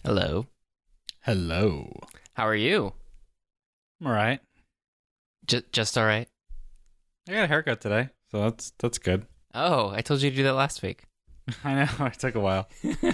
Hello. Hello. How are you? I'm all right. Just all right. I got a haircut today, so that's good. Oh, I told you to do that last week. I know it took a while.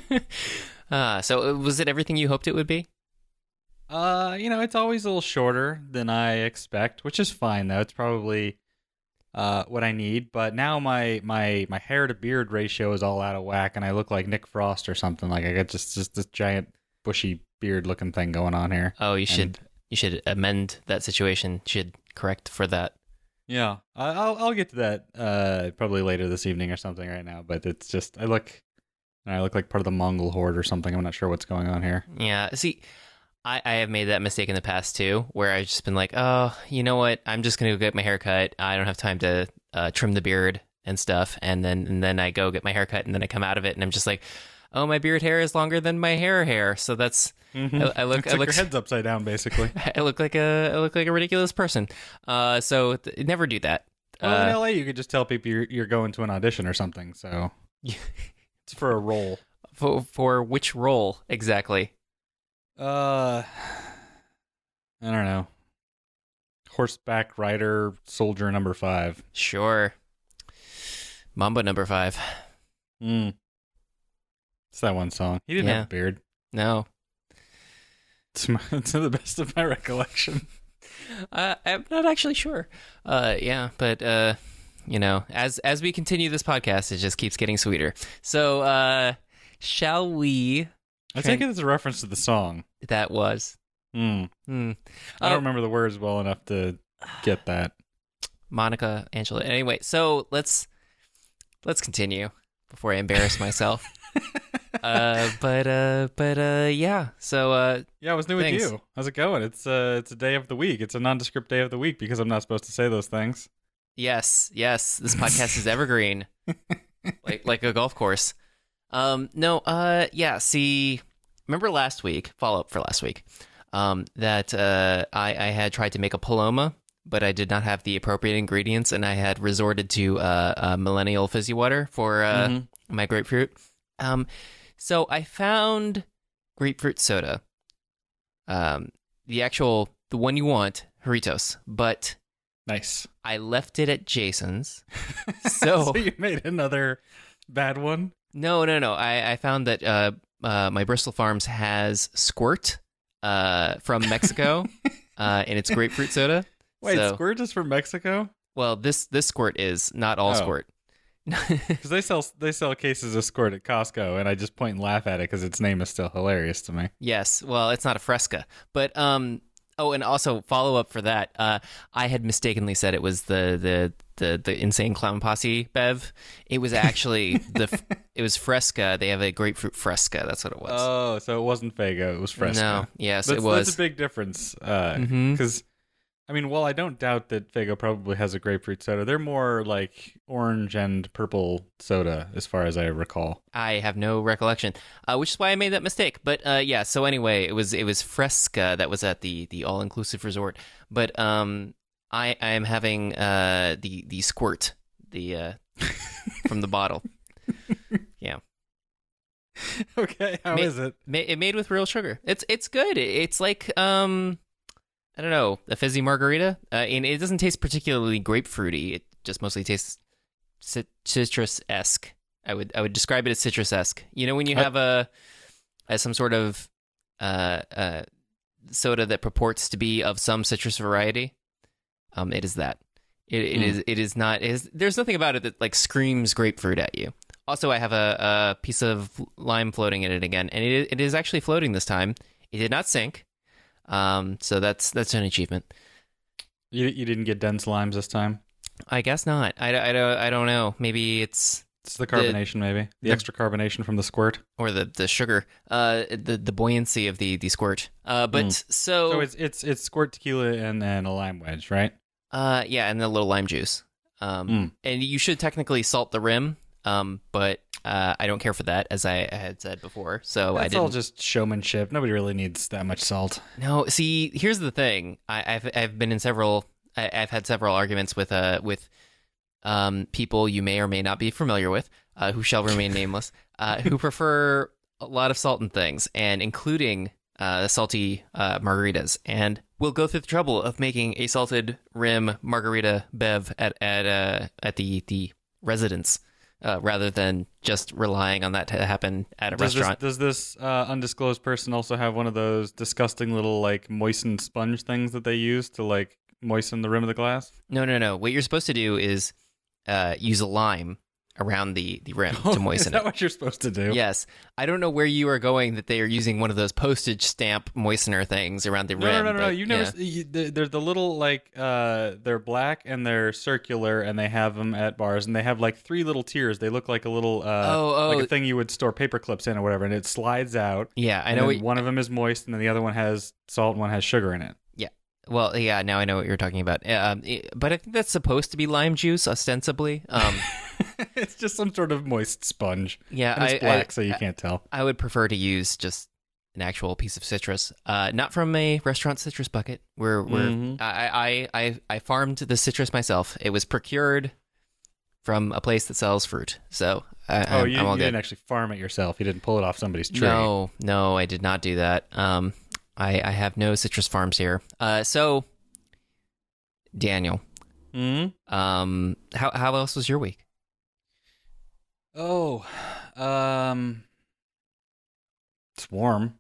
So was it everything you hoped it would be? It's always a little shorter than I expect, which is fine though. It's probably what I need. But now my hair to beard ratio is all out of whack, and I look like Nick Frost or something. Like I got just this giant bushy beard looking thing going on here. Oh, you should amend that situation. You should correct for that. Yeah, I'll get to that probably later this evening or something. Right now, but it's just I look like part of the Mongol horde or something. I'm not sure what's going on here. Yeah. See, I have made that mistake in the past too, where I've just been like, oh, you know what? I'm just gonna go get my hair cut. I don't have time to trim the beard and stuff, and then I go get my hair cut, and then I come out of it, and I'm just like, oh, my beard hair is longer than my hair. So that's I look Your head's upside down, basically. I look like a ridiculous person. So never do that. Well, in LA, you could just tell people you're going to an audition or something. So it's for a role. For which role exactly? I don't know. Horseback rider, soldier number 5. Sure. Mambo number 5. It's that one song. He didn't have a beard. No. It's to the best of my recollection. I'm not actually sure. Yeah, but as we continue this podcast, it just keeps getting sweeter. So, shall we? I take it as a reference to the song. That was. I don't remember the words well enough to get that. Monica, Angela. Anyway, so let's continue before I embarrass myself. Yeah. So yeah, what's new with you? How's it going? It's a day of the week. It's a nondescript day of the week because I'm not supposed to say those things. Yes. This podcast is evergreen, like a golf course. Yeah. See, remember last week? Follow up for last week. That I had tried to make a Paloma, but I did not have the appropriate ingredients, and I had resorted to Millennial Fizzy Water for my grapefruit. So I found grapefruit soda, the one you want, Jarritos, but nice. I left it at Jason's. So you made another bad one? No. I found that my Bristol Farms has Squirt from Mexico in its grapefruit soda. Wait, Squirt is from Mexico? Well, this Squirt is not all Squirt. Because they sell cases of Squirt at Costco, and I just point and laugh at it because its name is still hilarious to me. Yes, well, it's not a Fresca, but and also follow up for that. I had mistakenly said it was the Insane Clown Posse Bev. It was actually it was Fresca. They have a grapefruit Fresca. That's what it was. Oh, so it wasn't Faygo. It was Fresca. No, yes, it was. That's a big difference. Because I mean, while I don't doubt that Faygo probably has a grapefruit soda, they're more like orange and purple soda, as far as I recall. I have no recollection, which is why I made that mistake. But yeah. So anyway, it was Fresca that was at the all inclusive resort. But I am having the Squirt from the bottle. Yeah. Okay. How is it? It made with real sugar. It's good. It's like I don't know, a fizzy margarita. And it doesn't taste particularly grapefruity. It just mostly tastes citrus-esque. I would describe it as citrus-esque. You know, when you have some sort of soda that purports to be of some citrus variety, it is that. It is not. There's nothing about it that like screams grapefruit at you. Also, I have a piece of lime floating in it again, and it is actually floating this time. It did not sink. So that's an achievement. You didn't get dense limes this time? I guess not. I don't know. Maybe it's the carbonation, maybe the extra carbonation from the Squirt, or the sugar, the buoyancy of the Squirt. So it's Squirt tequila and then a lime wedge, right? Yeah, and a little lime juice. And you should technically salt the rim. But I don't care for that, as I had said before. So that's all just showmanship. Nobody really needs that much salt. No, see, here's the thing. I've been in several. I've had several arguments with people you may or may not be familiar with, who shall remain nameless, who prefer a lot of salt in things, and including salty margaritas. And we'll go through the trouble of making a salted rim margarita bev at the residence, rather than just relying on that to happen at a restaurant. Does this undisclosed person also have one of those disgusting little like moistened sponge things that they use to like moisten the rim of the glass? No. What you're supposed to do is use a lime around the rim to moisten Is that it. what you're supposed to do? Yes. I don't know where you are going that they are using one of those postage stamp moistener things around the rim. No. but, You yeah. notice they're the little like they're black and they're circular and they have them at bars and they have like 3 little tiers. They look like a little like a thing you would store paper clips in or whatever, and it slides out. Yeah, I and know. then one of them is moist and then the other one has salt and one has sugar in it. Well, yeah, now I know what you're talking about. But I think that's supposed to be lime juice, ostensibly. It's just some sort of moist sponge. Yeah, And it's black, so you can't tell. I would prefer to use just an actual piece of citrus, not from a restaurant citrus bucket. I farmed the citrus myself. It was procured from a place that sells fruit, so I'm all you good. didn't actually farm it yourself. You didn't pull it off somebody's tree. No, I did not do that. I have no citrus farms here. So, Daniel, how else was your week? Oh, it's warm.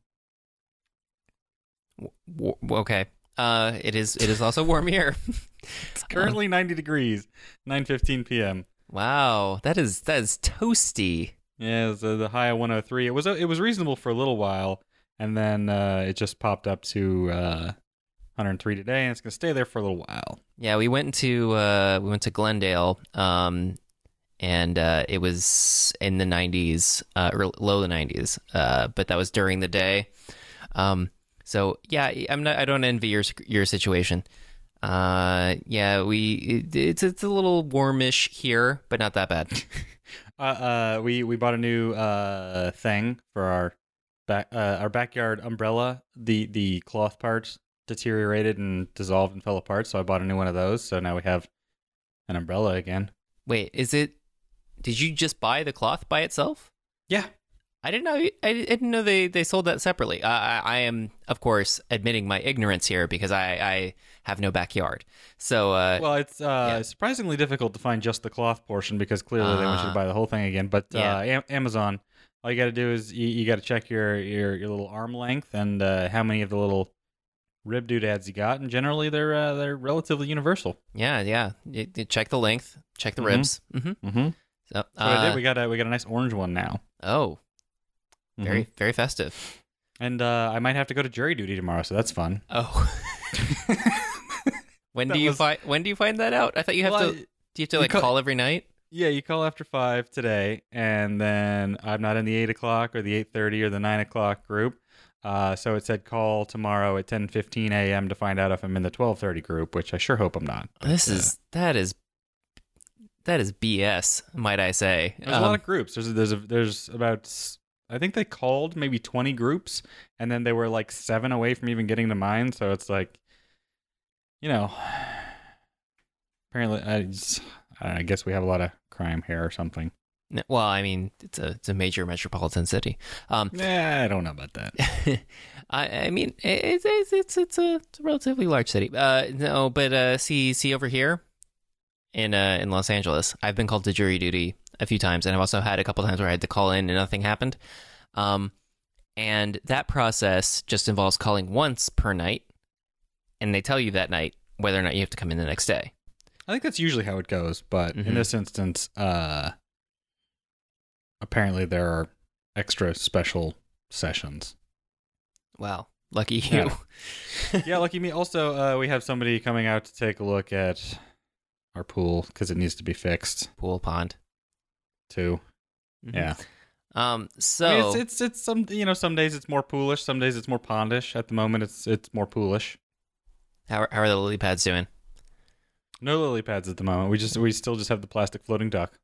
Okay. It is also warm here. It's currently 90 degrees, 9:15 p.m. Wow, that is toasty. Yeah, it was, the high of 103. It was reasonable for a little while, and then it just popped up to 103 today, and it's gonna stay there for a little while. Yeah, we went to Glendale, and it was in the 90s, or low the 90s, but that was during the day. So yeah, I don't envy your situation. Yeah, it's a little warmish here, but not that bad. We bought a new thing for our backyard umbrella. The cloth parts deteriorated and dissolved and fell apart, so I bought a new one of those. So now we have an umbrella again. Wait, did you just buy the cloth by itself? Yeah. I didn't know. I didn't know they sold that separately. I am, of course, admitting my ignorance here because I have no backyard. So, well, it's surprisingly difficult to find just the cloth portion because clearly they want you to buy the whole thing again. But Amazon, all you got to do is you got to check your little arm length and how many of the little rib doodads you got, and generally they're relatively universal. Yeah. You check the length, check the ribs. Mm-hmm. Mm-hmm. So, what I did. We got a nice orange one now. Oh. Very, very festive. And I might have to go to jury duty tomorrow, so that's fun. Oh. When do you find that out? I thought you have to. Do you have to call every night? Yeah, you call after 5 today, and then I'm not in the 8 o'clock or the 8:30 or the 9 o'clock group. So it said call tomorrow at 10:15 a.m. to find out if I'm in the 12:30 group, which I sure hope I'm not. But, that is BS, might I say? There's a lot of groups. There's about. I think they called maybe 20 groups, and then they were like 7 away from even getting to mine. So it's like, apparently, I guess we have a lot of crime here or something. Well, I mean, it's a major metropolitan city. I don't know about that. I mean, it's a relatively large city. No, but see over here in Los Angeles, I've been called to jury duty a few times, and I've also had a couple times where I had to call in and nothing happened. And that process just involves calling once per night, and they tell you that night whether or not you have to come in the next day. I think that's usually how it goes, but in this instance, apparently there are extra special sessions. Wow, lucky you. Yeah, lucky me. Also, we have somebody coming out to take a look at our pool because it needs to be fixed. Pool pond. Too. Mm-hmm. Yeah. So I mean, it's some some days it's more poolish, some days it's more pondish. At the moment, it's more poolish. How are the lily pads doing? No lily pads at the moment. We still just have the plastic floating duck.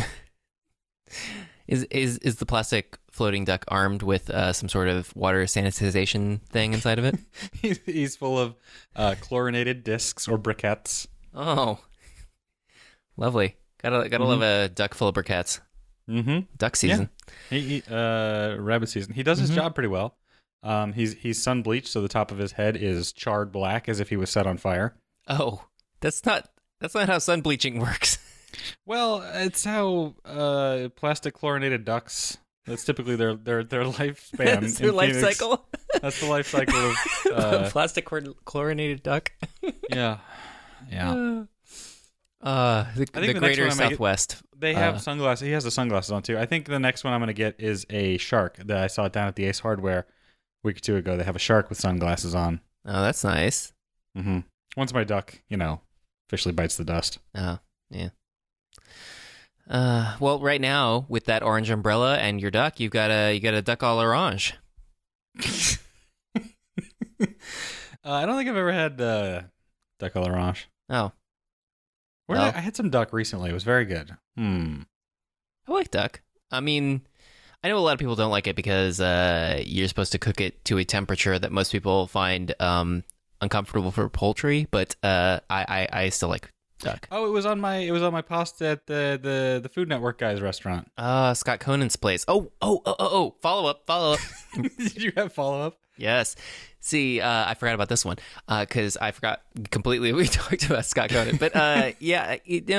Is the plastic floating duck armed with some sort of water sanitization thing inside of it? He's full of chlorinated discs or briquettes. Oh, lovely. Gotta love a duck full of briquettes. Mm-hmm. Duck season. Rabbit season. He does his Mhm. job pretty well. He's sun bleached, so the top of his head is charred black as if he was set on fire. Oh, that's not how sun bleaching works. Well, it's how plastic chlorinated ducks. That's typically their lifespan. That's their in life Phoenix. cycle. That's the life cycle of Plastic chlorinated duck. yeah. The the next greater one I might get- Southwest. They have sunglasses. He has the sunglasses on too. I think the next one I'm going to get is a shark that I saw down at the Ace Hardware a week or two ago. They have a shark with sunglasses on. Oh, that's nice. Mm-hmm. Once my duck, officially bites the dust. Oh, yeah. Well, right now with that orange umbrella and your duck, you got a duck à l'orange. I don't think I've ever had duck à l'orange. Oh, I had some duck recently. It was very good. I like duck. I mean, I know a lot of people don't like it because you're supposed to cook it to a temperature that most people find uncomfortable for poultry, but I still like duck. Oh, it was on my pasta at the Food Network guy's restaurant. Scott Conan's place. Oh, follow up. Did you have follow up? Yes. See, I forgot about this one because I forgot completely we talked about Scott Conan. But yeah,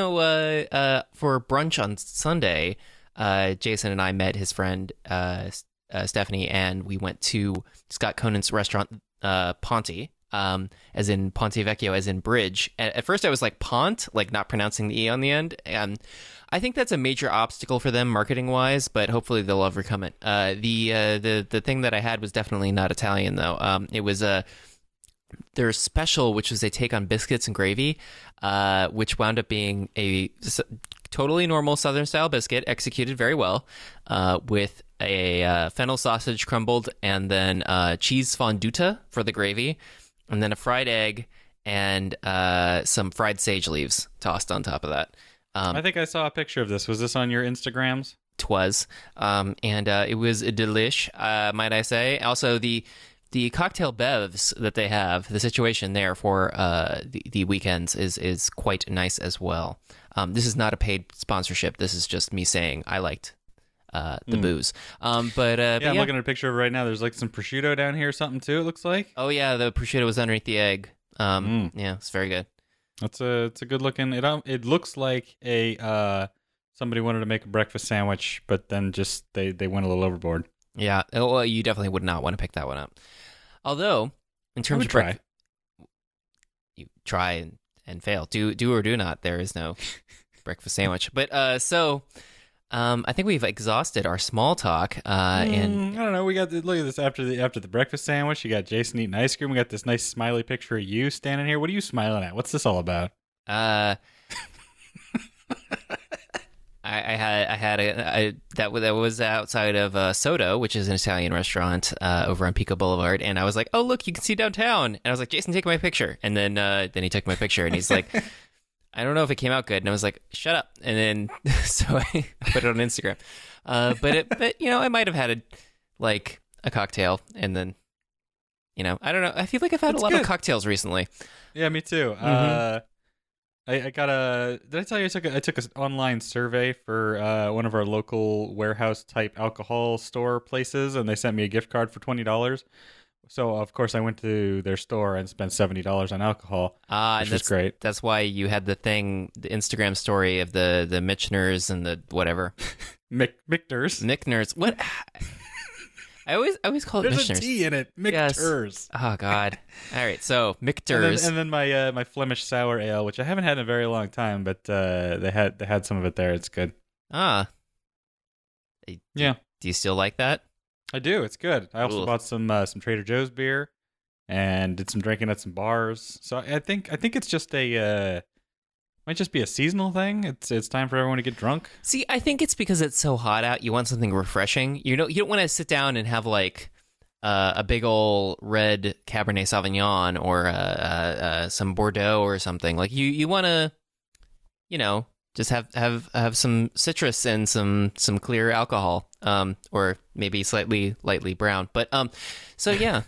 for brunch on Sunday, Jason and I met his friend Stephanie, and we went to Scott Conan's restaurant, Ponte, as in Ponte Vecchio, as in bridge. At first, I was like Pont, like not pronouncing the E on the end. I think that's a major obstacle for them marketing wise, but hopefully they'll overcome it. The thing that I had was definitely not Italian though. It was their special, which was a take on biscuits and gravy, which wound up being a totally normal Southern style biscuit executed very well, with a fennel sausage crumbled and then cheese fonduta for the gravy, and then a fried egg and some fried sage leaves tossed on top of that. I think I saw a picture of this. Was this on your Instagrams? Twas, and it was a delish, might I say. Also, the cocktail bevs that they have, the situation there for the weekends is quite nice as well. This is not a paid sponsorship. This is just me saying I liked the booze. But I'm looking at a picture of it right now. There's like some prosciutto down here or something too, it looks like. Oh yeah, the prosciutto was underneath the egg. Yeah, it's very good. It's a good looking. It looks like somebody wanted to make a breakfast sandwich, but then just they went a little overboard. Yeah, well, you definitely would not want to pick that one up. Although, in terms of try, you try and fail. Do or do not. There is no breakfast sandwich. But I think we've exhausted our small talk. And I don't know. We got look at this after the breakfast sandwich. You got Jason eating ice cream. We got this nice smiley picture of you standing here. What are you smiling at? What's this all about? I had that was outside of Soto, which is an Italian restaurant over on Pico Boulevard, and I was like, "Oh, look, you can see downtown." And I was like, "Jason, take my picture." And then he took my picture, and he's like, "I don't know if it came out good." And I was like, "Shut up!" And then so I put it on Instagram. But I might have had a cocktail, and then I don't know. I feel like I've had a lot of cocktails recently. Yeah, me too. Mm-hmm. I got did I tell you I took an online survey for one of our local warehouse type alcohol store places, and they sent me a gift card for $20. So of course I went to their store and spent $70 on alcohol, which was great. That's why you had the Instagram story of the Mitchners and the whatever. Michters. What? I always call it Mitchners. There's a T in it. Michters. Yes. Oh God. All right. So Michters. And then my Flemish sour ale, which I haven't had in a very long time, but they had some of it there. It's good. Yeah. Do you still like that? I do. It's good. I also bought some Trader Joe's beer and did some drinking at some bars. So I think it's just might just be a seasonal thing. It's time for everyone to get drunk. See, I think it's because it's so hot out. You want something refreshing. You don't want to sit down and have a big old red Cabernet Sauvignon or some Bordeaux or something. Like you want to, just have some citrus and some clear alcohol, or maybe slightly lightly brown. But so yeah.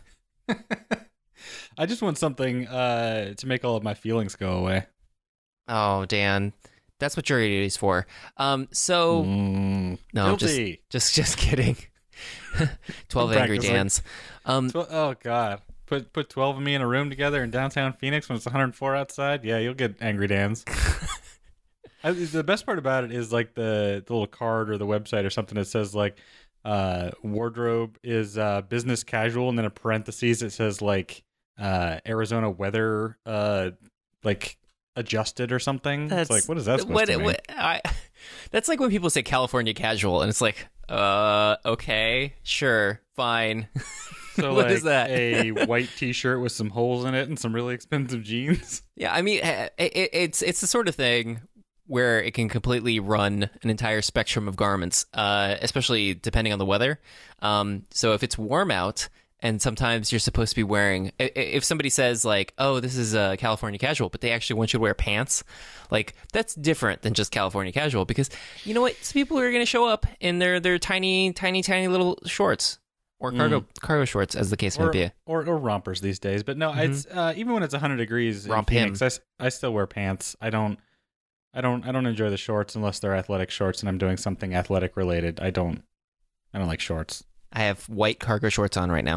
I just want something to make all of my feelings go away. Oh, Dan, That's what jury is for. So no, guilty. just kidding. 12 Angry Dans. Oh God. Put 12 of me in a room together in downtown Phoenix when it's 104 outside. Yeah, you'll get Angry Dans. The best part about it is like the little card or the website or something that says like wardrobe is business casual, and then in parentheses it says like Arizona weather like adjusted or something. It's like, what is that supposed to mean? That's like when people say California casual, and it's like, okay, sure, fine. So what like is that? A white T-shirt with some holes in it and some really expensive jeans. Yeah, I mean, it's the sort of thing where it can completely run an entire spectrum of garments, especially depending on the weather. So if it's warm out, and sometimes you're supposed to be wearing, if somebody says like, oh, this is a California casual, but they actually want you to wear pants, like that's different than just California casual, because you know what? Some people are going to show up in their tiny little shorts. Or cargo shorts, as the case may be. Or rompers these days. But no, it's even when it's 100 degrees in Phoenix, I still wear pants. I don't enjoy the shorts unless they're athletic shorts and I'm doing something athletic related. I don't like shorts. I have white cargo shorts on right now.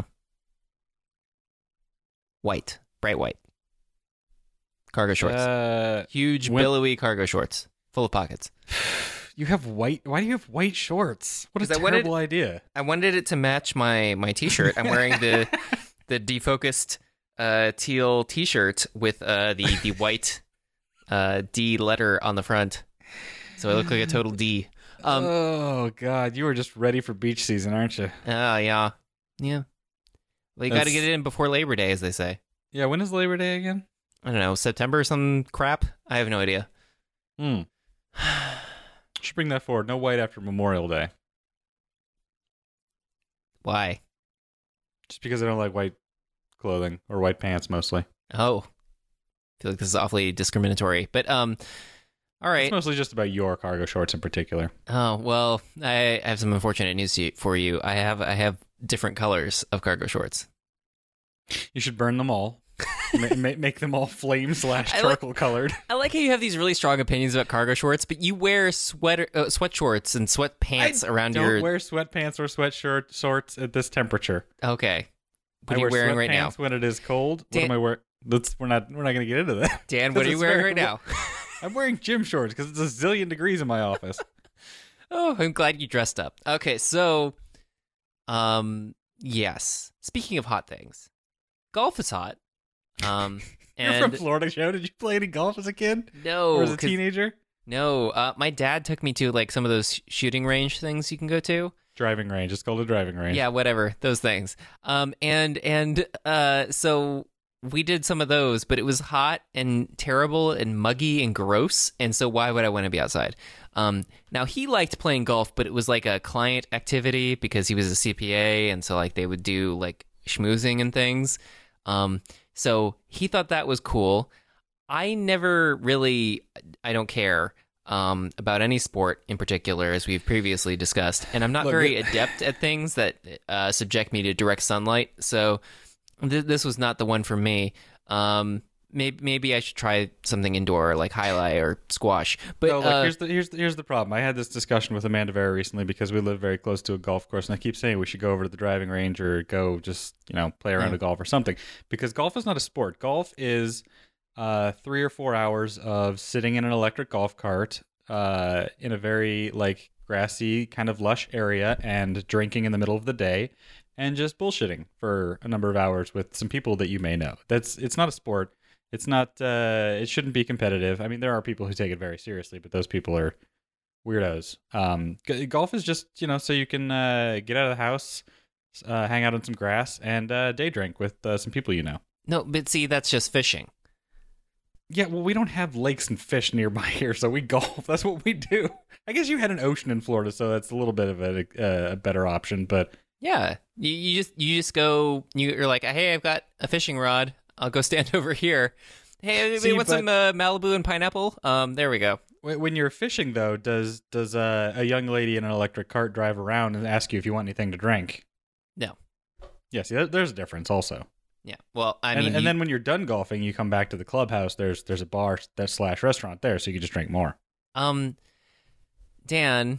White, bright white. Cargo shorts. Huge, billowy cargo shorts, full of pockets. You have white? Why do you have white shorts? What a terrible idea. I wanted it to match my T-shirt. I'm wearing the defocused teal T-shirt with the white D letter on the front. So I look like a total D. Oh, God. You are just ready for beach season, aren't you? Yeah. Yeah. Well, you got to get it in before Labor Day, as they say. Yeah, when is Labor Day again? I don't know, September or some crap? I have no idea. Should bring that forward. No white after Memorial Day. Why? Just because I don't like white clothing or white pants mostly. Oh. I feel like this is awfully discriminatory. But all right. It's mostly just about your cargo shorts in particular. Oh, well, I have some unfortunate news for you. I have different colors of cargo shorts. You should burn them all. Make them all flame / charcoal colored. I like how you have these really strong opinions about cargo shorts, but you wear sweat shorts and sweatpants around your... I don't wear sweatpants or sweat shorts at this temperature. Okay. What are you wearing right now? When it is cold. What am I wearing? We're not going to get into that. Dan, what are you wearing right now? I'm wearing gym shorts because it's a zillion degrees in my office. Oh, I'm glad you dressed up. Okay, so, yes. Speaking of hot things, golf is hot. And You're from Florida, Joe. Did you play any golf as a kid? No. Or as a teenager? No. My dad took me to like some of those shooting range things you can go to. Driving range. It's called a driving range. Yeah, whatever. Those things. So we did some of those, but it was hot and terrible and muggy and gross. And so why would I want to be outside? Now he liked playing golf, but it was like a client activity because he was a CPA. And so like they would do like schmoozing and things. So he thought that was cool. I don't care about any sport in particular, as we've previously discussed. And I'm not very adept at things that subject me to direct sunlight. So this was not the one for me. Maybe I should try something indoor like highlight or squash. But no, here's the problem. I had this discussion with Amanda very recently because we live very close to a golf course, and I keep saying we should go over to the driving range or go just play around a golf or something, because golf is not a sport. Golf is 3 or 4 hours of sitting in an electric golf cart in a very like grassy kind of lush area and drinking in the middle of the day and just bullshitting for a number of hours with some people that you may know. It's not a sport. It's not. It shouldn't be competitive. I mean, there are people who take it very seriously, but those people are weirdos. Golf is just so you can get out of the house, hang out on some grass, and day drink with some people you know. No, but see, that's just fishing. Yeah, well, we don't have lakes and fish nearby here, so we golf. That's what we do. I guess you had an ocean in Florida, so that's a little bit of a better option. But yeah, you just go. You're like, hey, I've got a fishing rod. I'll go stand over here. Hey, anybody want some Malibu and pineapple? There we go. When you're fishing, though, does a young lady in an electric cart drive around and ask you if you want anything to drink? No. Yeah, see, there's a difference also. Yeah, well, I mean... And then when you're done golfing, you come back to the clubhouse, there's a bar / restaurant there, so you can just drink more. Dan,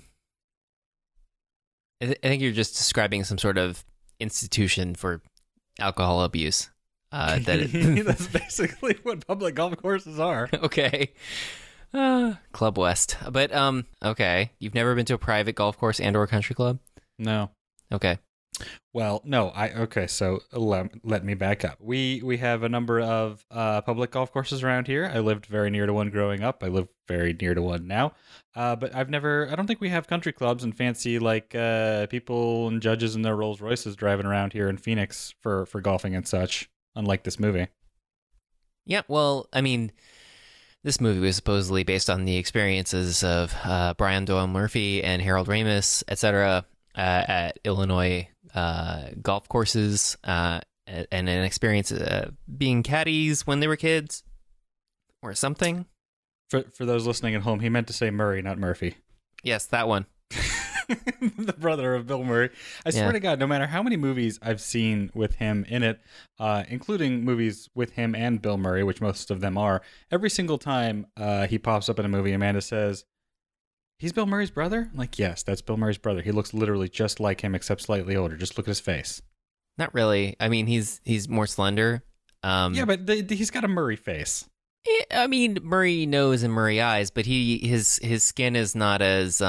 I think you're just describing some sort of institution for alcohol abuse. That's basically what public golf courses are. Okay. Club West. But, okay. You've never been to a private golf course and or country club? No. Okay. Well, no. So let me back up. We have a number of public golf courses around here. I lived very near to one growing up. I live very near to one now. But I don't think we have country clubs and fancy like people and judges in their Rolls Royces driving around here in Phoenix for golfing and such, unlike this movie. Yeah, well, I mean, this movie was supposedly based on the experiences of Brian Doyle Murphy and Harold Ramis, etc., at Illinois golf courses, and an experience being caddies when they were kids, or something. For those listening at home, he meant to say Murray, not Murphy. Yes, that one. The brother of Bill Murray. I swear to God, no matter how many movies I've seen with him in it, including movies with him and Bill Murray, which most of them are, every single time he pops up in a movie, Amanda says, "He's Bill Murray's brother?" I'm like, yes, that's Bill Murray's brother. He looks literally just like him, except slightly older. Just look at his face. Not really. I mean, he's more slender. Yeah, but he's got a Murray face. I mean, Murray nose and Murray eyes, but his skin is not as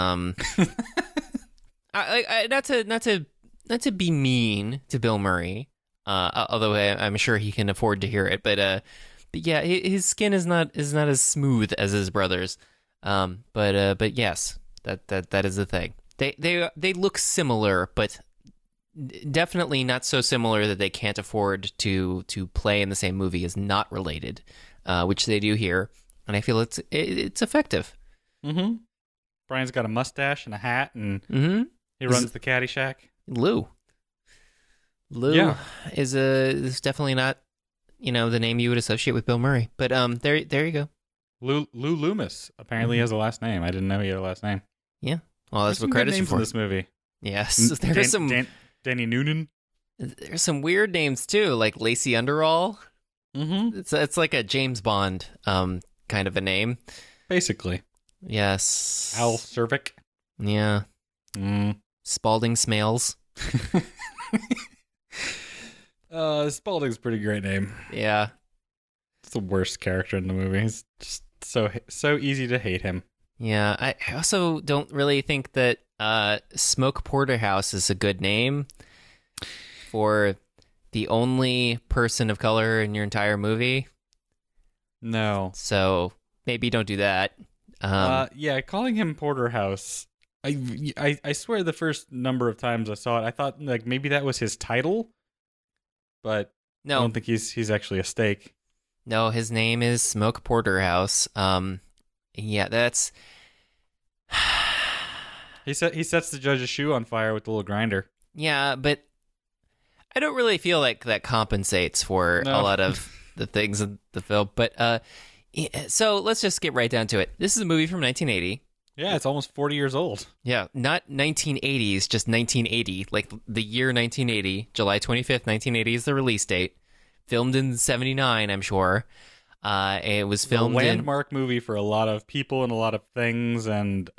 not to be mean to Bill Murray, although I'm sure he can afford to hear it. But yeah, his skin is not as smooth as his brother's. But yes, that is the thing. They look similar, but definitely not so similar that they can't afford to play in the same movie as not related, which they do here, and I feel it's effective. Mm-hmm. Brian's got a mustache and a hat, and he runs the caddy shack. Lou is definitely not, the name you would associate with Bill Murray. But there you go. Lou Loomis apparently has a last name. I didn't know he had a last name. Yeah. Well, that's what credits names for in this movie. Yes, there's some Danny Noonan. There's some weird names too, like Lacey Underall. Mm-hmm. It's like a James Bond kind of a name. Basically. Yes. Al Cervic. Yeah. Spalding Smales. Spalding's a pretty great name. Yeah. It's the worst character in the movie. It's just so easy to hate him. Yeah. I also don't really think that Smoke Porterhouse is a good name for the only person of color in your entire movie. No. So maybe don't do that. Yeah, calling him Porterhouse. I swear the first number of times I saw it, I thought like maybe that was his title, but no, I don't think he's actually a steak. No, his name is Smoke Porterhouse. Yeah, that's. He sets the judge's shoe on fire with the little grinder. Yeah, but I don't really feel like that compensates for a lot of the things in the film. But so let's just get right down to it. This is a movie from 1980. Yeah, it's almost 40 years old. Yeah, not 1980s, just 1980, like the year 1980. July 25th, 1980 is the release date. Filmed in 79, I'm sure. It was filmed a landmark movie for a lot of people and a lot of things, and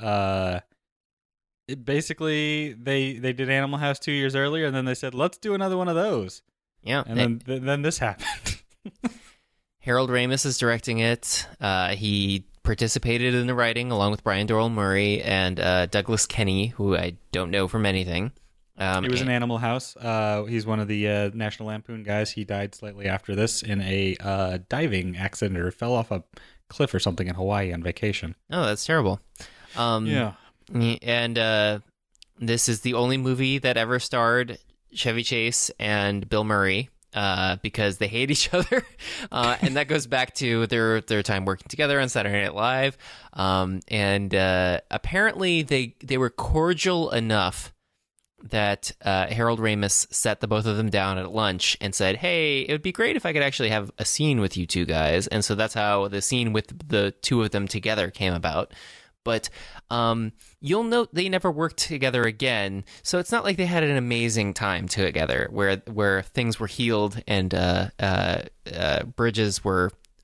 basically they did Animal House 2 years earlier, and then they said, let's do another one of those. Yeah. And then this happened. Harold Ramis is directing it. He participated in the writing along with Brian Doyle Murray and Douglas Kenney, who I don't know from anything. He was in Animal House. He's one of the National Lampoon guys. He died slightly after this in a diving accident or fell off a cliff or something in Hawaii on vacation. Oh, that's terrible. Yeah. And this is the only movie that ever starred Chevy Chase and Bill Murray because they hate each other. And that goes back to their time working together on Saturday Night Live. And apparently they were cordial enough that Harold Ramis sat the both of them down at lunch and said, hey, it would be great if I could actually have a scene with you two guys. And so that's how the scene with the two of them together came about. But you'll note they never worked together again. So it's not like they had an amazing time together where things were healed and bridges were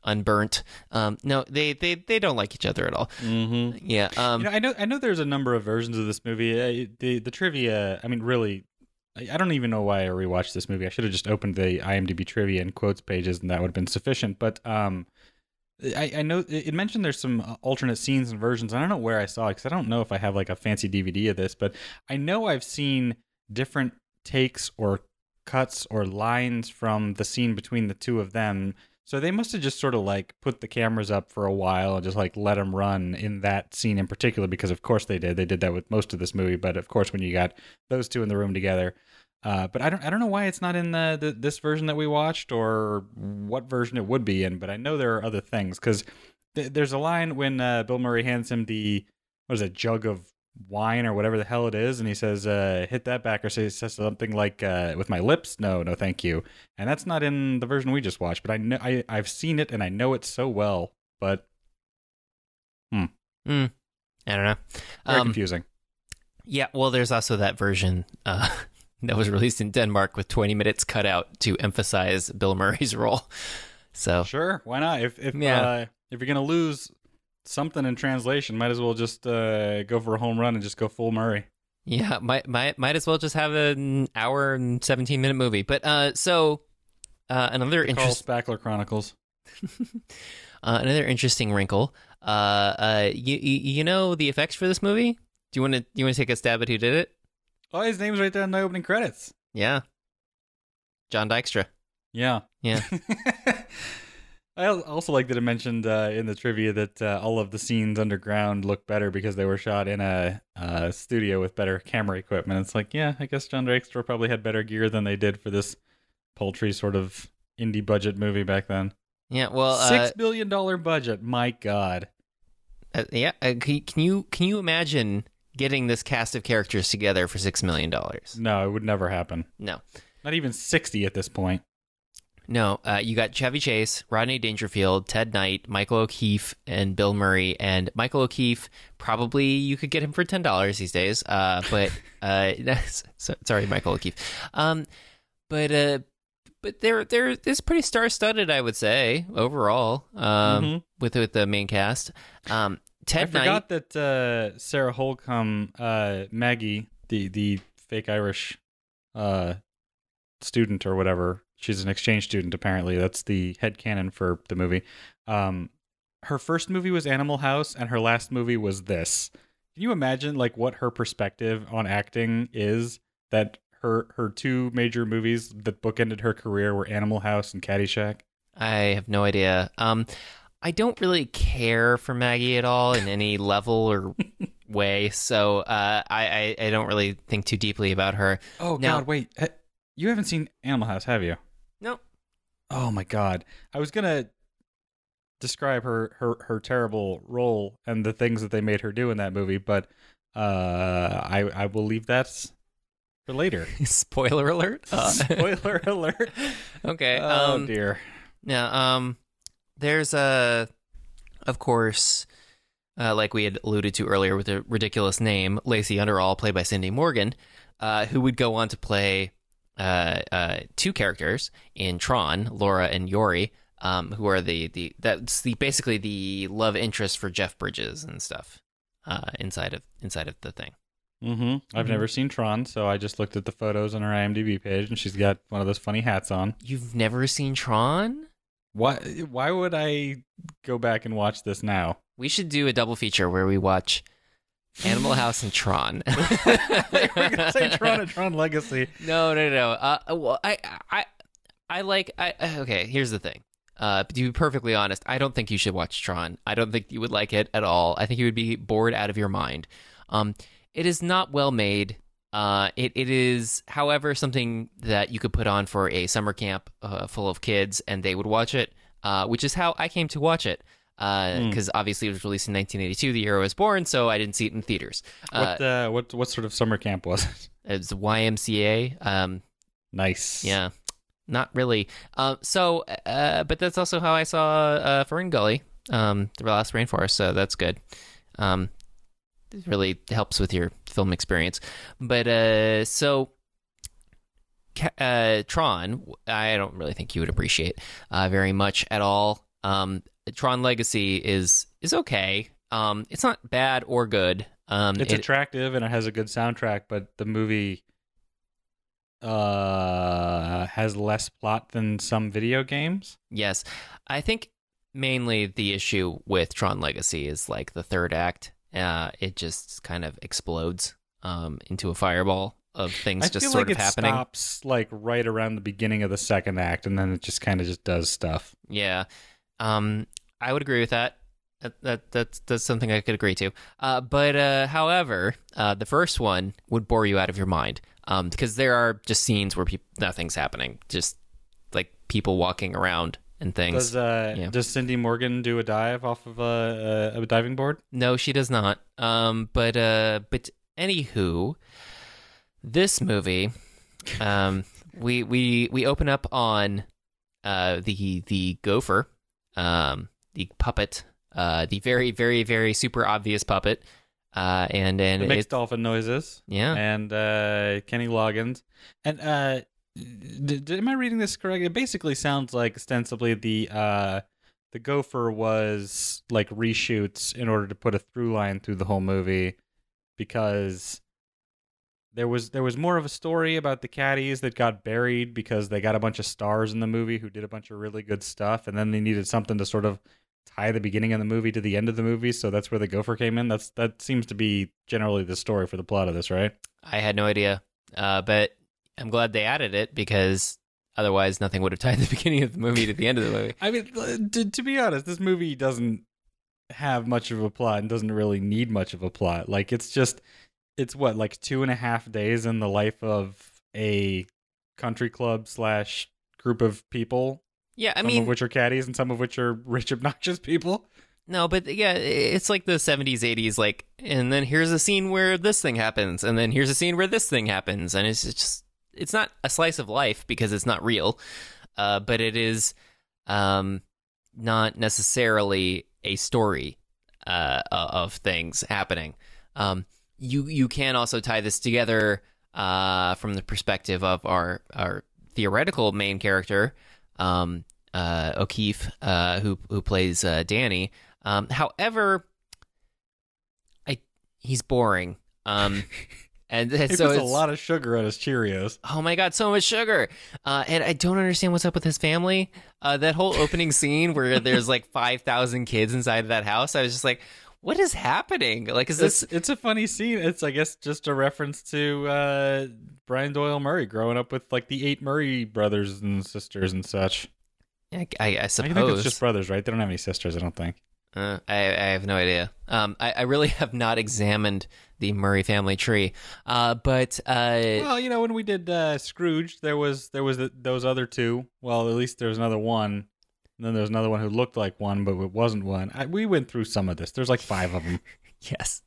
unburnt. No, they don't like each other at all. Mm-hmm. Yeah. I know there's a number of versions of this movie. The trivia, I mean, really, I don't even know why I rewatched this movie. I should have just opened the IMDb trivia and quotes pages, and that would have been sufficient. But I know it mentioned there's some alternate scenes and versions. I don't know where I saw it because I don't know if I have like a fancy DVD of this, but I know I've seen different takes or cuts or lines from the scene between the two of them. So they must have just sort of like put the cameras up for a while and just like let them run in that scene in particular, because of course they did. They did that with most of this movie, but of course when you got those two in the room together. But I don't know why it's not in this version that we watched or what version it would be in. But I know there are other things because there's a line when Bill Murray hands him jug of wine or whatever the hell it is, and he says, "Hit that back," or says something like, "With my lips, no, thank you." And that's not in the version we just watched. But I know I've seen it and I know it so well. But I don't know. Very confusing. Yeah. Well, there's also that version. That was released in Denmark with 20 minutes cut out to emphasize Bill Murray's role. So sure, why not? If you're gonna lose something in translation, might as well just go for a home run and just go full Murray. Yeah, might as well just have an hour and 17-minute movie. But another interesting Carl Spackler Chronicles. Another interesting wrinkle. You know the effects for this movie? Do you want to take a stab at who did it? Oh, his name's right there in the opening credits. Yeah. John Dykstra. Yeah. Yeah. I also like that it mentioned in the trivia that all of the scenes underground look better because they were shot in a studio with better camera equipment. It's like, yeah, I guess John Dykstra probably had better gear than they did for this paltry sort of indie budget movie back then. Yeah, well, $6 billion budget. My God. Can you imagine getting this cast of characters together for $6 million? No, it would never happen. No. Not even 60 at this point. No, you got Chevy Chase, Rodney Dangerfield, Ted Knight, Michael O'Keefe, and Bill Murray. And Michael O'Keefe, probably you could get him for $10 these days. But sorry, Michael O'Keefe. But it's pretty star-studded, I would say, overall. With the main cast. Ted Knight. I forgot that Sarah Holcomb, Maggie, the fake Irish student or whatever, she's an exchange student apparently. That's the headcanon for the movie. Her first movie was Animal House, and her last movie was this. Can you imagine like what her perspective on acting is? That her two major movies that bookended her career were Animal House and Caddyshack. I have no idea. I don't really care for Maggie at all in any level or way, so I don't really think too deeply about her. Oh, now, God, wait. You haven't seen Animal House, have you? No. Oh, my God. I was going to describe her terrible role and the things that they made her do in that movie, but I will leave that for later. Spoiler alert? Spoiler alert. Okay. Oh, dear. Yeah, there's of course, like we had alluded to earlier with a ridiculous name, Lacey Underall, played by Cindy Morgan, who would go on to play two characters in Tron, Laura and Yori, who are basically the love interest for Jeff Bridges and stuff inside of the thing. I've never seen Tron, so I just looked at the photos on her IMDb page, and she's got one of those funny hats on. You've never seen Tron? Why would I go back and watch this now? We should do a double feature where we watch Animal House and Tron. We're gonna say Tron and Tron Legacy. No. Well, okay. Here's the thing. To be perfectly honest, I don't think you should watch Tron. I don't think you would like it at all. I think you would be bored out of your mind. It is not well made. It is, however, something that you could put on for a summer camp full of kids, and they would watch it, which is how I came to watch it, because obviously it was released in 1982, the year I was born, so I didn't see it in theaters. What sort of summer camp was it? It was YMCA. Nice. Yeah, not really. But that's also how I saw Fern Gully, The Last Rainforest, so that's good. It really helps with your film experience. But Tron, I don't really think you would appreciate very much at all. Tron Legacy is okay. It's not bad or good. It's attractive and it has a good soundtrack, but the movie has less plot than some video games. Yes. I think mainly the issue with Tron Legacy is like the third act. It just kind of explodes into a fireball of things just sort of happening. It stops like right around the beginning of the second act, and then it just kind of just does stuff. Yeah. I would agree with that. That's something I could agree to. But however, the first one would bore you out of your mind because there are just scenes where nothing's happening, just like people walking around and things. Does Cindy Morgan do a dive off of a diving board? No, she does not. But anywho, this movie, we open up on the gopher, the puppet. The very, very, very super obvious puppet, and it makes dolphin noises. Yeah, and Kenny Loggins. And am I reading this correct? It basically sounds like ostensibly the gopher was like reshoots in order to put a through line through the whole movie, because there was more of a story about the caddies that got buried because they got a bunch of stars in the movie who did a bunch of really good stuff, and then they needed something to sort of tie the beginning of the movie to the end of the movie, so that's where the gopher came in. That seems to be generally the story for the plot of this, right? I had no idea, but I'm glad they added it because otherwise nothing would have tied the beginning of the movie to the end of the movie. I mean, to be honest, this movie doesn't have much of a plot and doesn't really need much of a plot. Like, it's what, like 2.5 days in the life of a country club / group of people. Yeah, I mean, some of which are caddies and some of which are rich, obnoxious people. No, but yeah, it's like the 70s, 80s, like, and then here's a scene where this thing happens, and then here's a scene where this thing happens, and it's not a slice of life because it's not real, but it is not necessarily a story of things happening. You can also tie this together from the perspective of our theoretical main character, O'Keefe, who plays Danny. However, he's boring. And he so puts a lot of sugar on his Cheerios. Oh my god, so much sugar! And I don't understand what's up with his family. That whole opening scene where there's like 5,000 kids inside of that house. I was just like, what is happening? Like, is this? It's a funny scene. It's, I guess, just a reference to Brian Doyle Murray growing up with like the 8 Murray brothers and sisters and such. I suppose. I think it's just brothers, right? They don't have any sisters, I don't think. I have no idea. I really have not examined the Murray family tree. But well, you know, when we did Scrooge, there was those other two. Well, at least there was another one. And then there was another one who looked like one, but it wasn't one. We went through some of this. There's like 5 of them. Yes.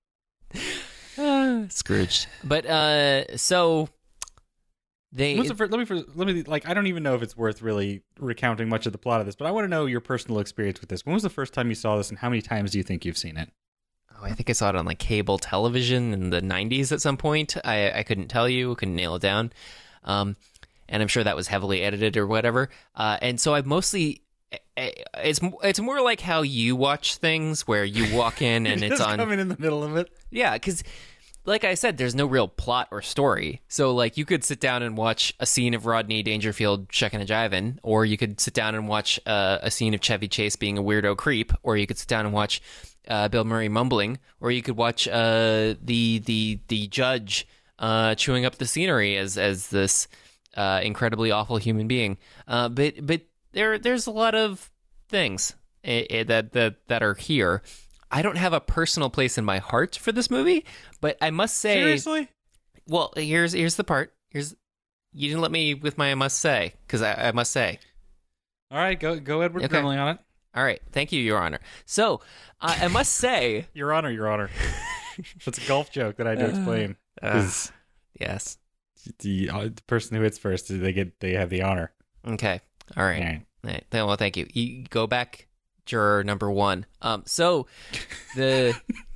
Scrooge. But so they. Let me like. I don't even know if it's worth really recounting much of the plot of this, but I want to know your personal experience with this. When was the first time you saw this, and how many times do you think you've seen it? Oh, I think I saw it on like cable television in the 90s at some point. I couldn't tell you, couldn't nail it down. And I'm sure that was heavily edited or whatever. And so I've mostly. It's more like how you watch things, where you walk in and it's on coming in the middle of it. Yeah, because like I said, there's no real plot or story. So like you could sit down and watch a scene of Rodney Dangerfield shucking a jivin', or you could sit down and watch a scene of Chevy Chase being a weirdo creep, or you could sit down and watch Bill Murray mumbling, or you could watch the judge chewing up the scenery as this incredibly awful human being. But there's a lot of things that are here. I don't have a personal place in my heart for this movie, but I must say, seriously. Well, here's the part. You didn't let me with my I must say, because I must say. All right, go Edward Crumley on it. All right, thank you, Your Honor. So I must say, Your Honor. That's a golf joke that I had to explain. Yes, the person who hits first, they have the honor. Okay. All right. Well, thank you. You go back, juror number 1. So the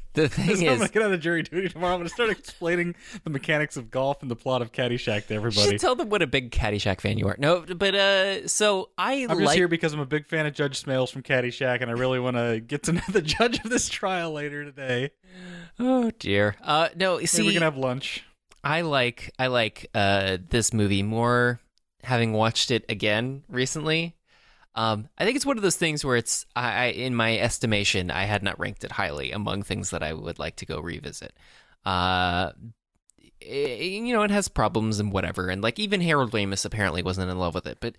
the thing I'm is, gonna get out of jury duty tomorrow. I'm gonna start explaining the mechanics of golf and the plot of Caddyshack to you everybody. should tell them what a big Caddyshack fan you are. No, but so I'm just here because I'm a big fan of Judge Smales from Caddyshack, and I really want to get to know the judge of this trial later today. Oh dear. No, see, Maybe we can have lunch. I like this movie more having watched it again recently. I think it's one of those things where it's in my estimation, I had not ranked it highly among things that I would like to go revisit. It has problems and whatever, and like even Harold Ramis apparently wasn't in love with it, but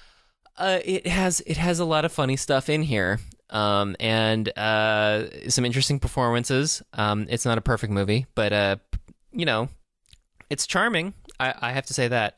it has a lot of funny stuff in here, and some interesting performances. It's not a perfect movie, but it's charming. I have to say that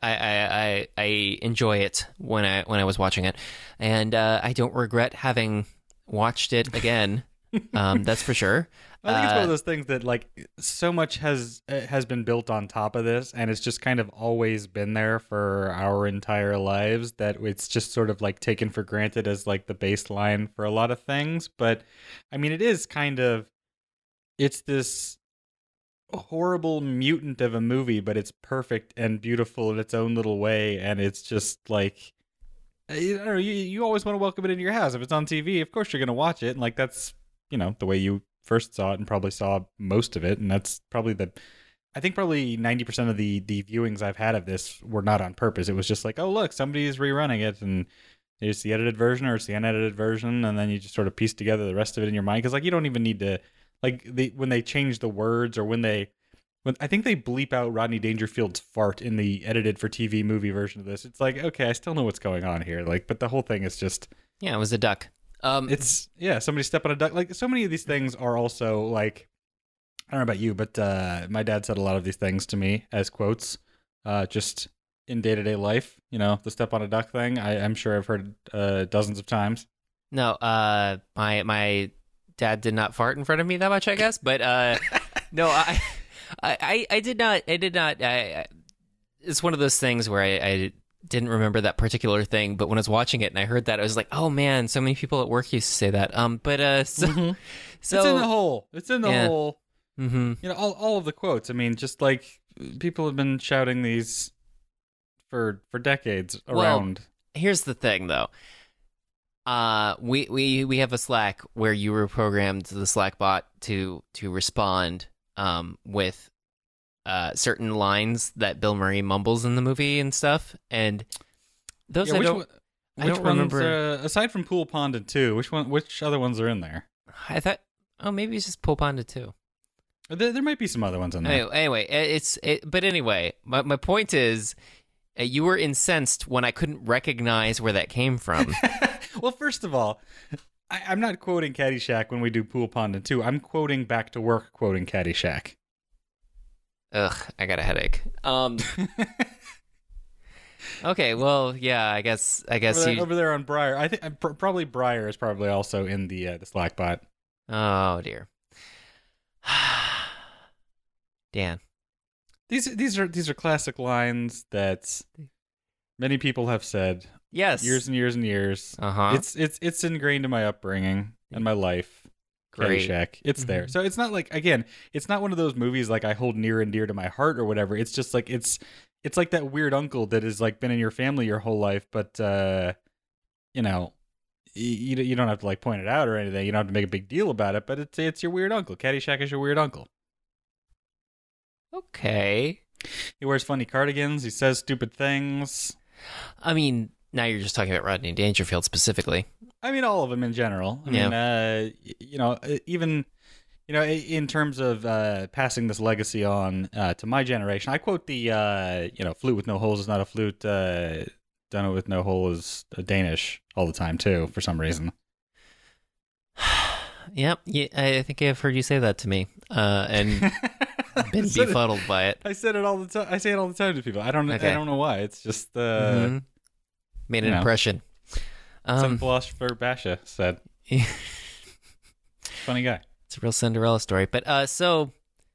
I enjoy it when I was watching it, and I don't regret having watched it again. That's for sure. I think it's one of those things that like so much has been built on top of this, and it's just kind of always been there for our entire lives, that it's just sort of like taken for granted as like the baseline for a lot of things. But I mean, it is kind of, it's this horrible mutant of a movie, but it's perfect and beautiful in its own little way, and it's just like, I don't know, you always want to welcome it into your house. If it's on TV, of course you're going to watch it, and like that's, the way you first saw it and probably saw most of it, and that's probably I think probably 90% of the viewings I've had of this were not on purpose. It was just like, oh look, somebody's rerunning it, and it's the edited version or it's the unedited version, and then you just sort of piece together the rest of it in your mind, because like you don't even need to, like when they change the words, or when I think they bleep out Rodney Dangerfield's fart in the edited for TV movie version of this. It's like, okay, I still know what's going on here. Like, but the whole thing is just, it was a duck. It's somebody step on a duck. Like so many of these things are also like, I don't know about you, but my dad said a lot of these things to me as quotes, just in day-to-day life. The step on a duck thing. I'm sure I've heard dozens of times. No, my dad did not fart in front of me that much, I guess. But no, I did not. It's one of those things where I didn't remember that particular thing, but when I was watching it and I heard that, I was like, oh man, so many people at work used to say that. So it's in the hole. It's in the hole. Mm-hmm. All of the quotes. I mean, just like people have been shouting these for decades around. Well, here's the thing, though. We have a Slack where you reprogrammed the Slack bot to respond with certain lines that Bill Murray mumbles in the movie and stuff, and those I don't remember. Aside from Pool Pond and 2, which other ones are in there? I thought, maybe it's just Pool Pond and 2. There might be some other ones in there. Anyway, but anyway, my point is, you were incensed when I couldn't recognize where that came from. Well, first of all, I'm not quoting Caddyshack when we do Pool Pond and 2. I'm quoting Back to Work, quoting Caddyshack. Ugh, I got a headache. Okay, well, yeah, I guess over there on Briar. I think probably Briar is probably also in the Slack bot. Oh dear. Dan. These are classic lines that many people have said. Yes. Years and years and years. Uh-huh. It's ingrained in my upbringing and my life. Caddyshack. It's there. So it's not like, again, it's not one of those movies like I hold near and dear to my heart or whatever. It's just like it's like that weird uncle that has like been in your family your whole life, but you don't have to like point it out or anything. You don't have to make a big deal about it, but it's your weird uncle. Caddyshack is your weird uncle. Okay. He wears funny cardigans. He says stupid things. I mean, now you're just talking about Rodney Dangerfield specifically. I mean, all of them in general. I mean, even, in terms of passing this legacy on to my generation, I quote the, flute with no holes is not a flute. Donut with no hole is a Danish all the time, too, for some reason. Yep. Yeah, I think I've heard you say that to me. And been befuddled by it. I said it all the time. I say it all the time to people. I don't know why. It's just made an impression. Some philosopher Basha said. Funny guy. It's a real Cinderella story. But yeah.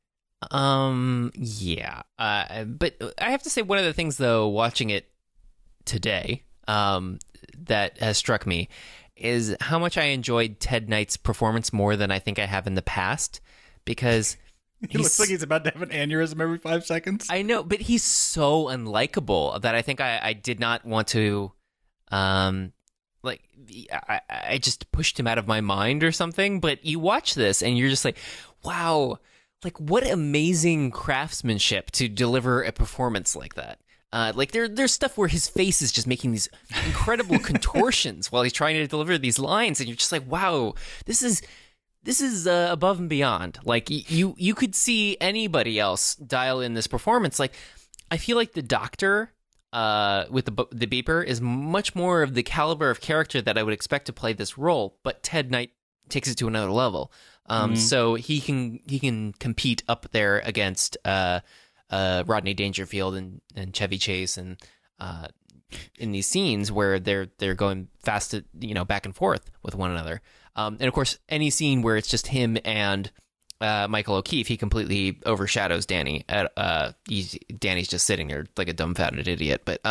But I have to say, one of the things though, watching it today, that has struck me is how much I enjoyed Ted Knight's performance more than I think I have in the past. because He looks like he's about to have an aneurysm every 5 seconds. I know, but he's so unlikable that I think I did not want to, like, I just pushed him out of my mind or something. But you watch this and you're just like, wow, like what amazing craftsmanship to deliver a performance like that. Like there's stuff where his face is just making these incredible contortions while he's trying to deliver these lines, and you're just like, wow, this is above and beyond. Like you could see anybody else dial in this performance. Like I feel like the Doctor with the beeper is much more of the caliber of character that I would expect to play this role, but Ted Knight takes it to another level. So he can compete up there against Rodney Dangerfield and Chevy Chase and in these scenes where they're going fast, back and forth with one another. And of course, any scene where it's just him and Michael O'Keefe, he completely overshadows Danny. Danny's just sitting there like a dumbfounded idiot. But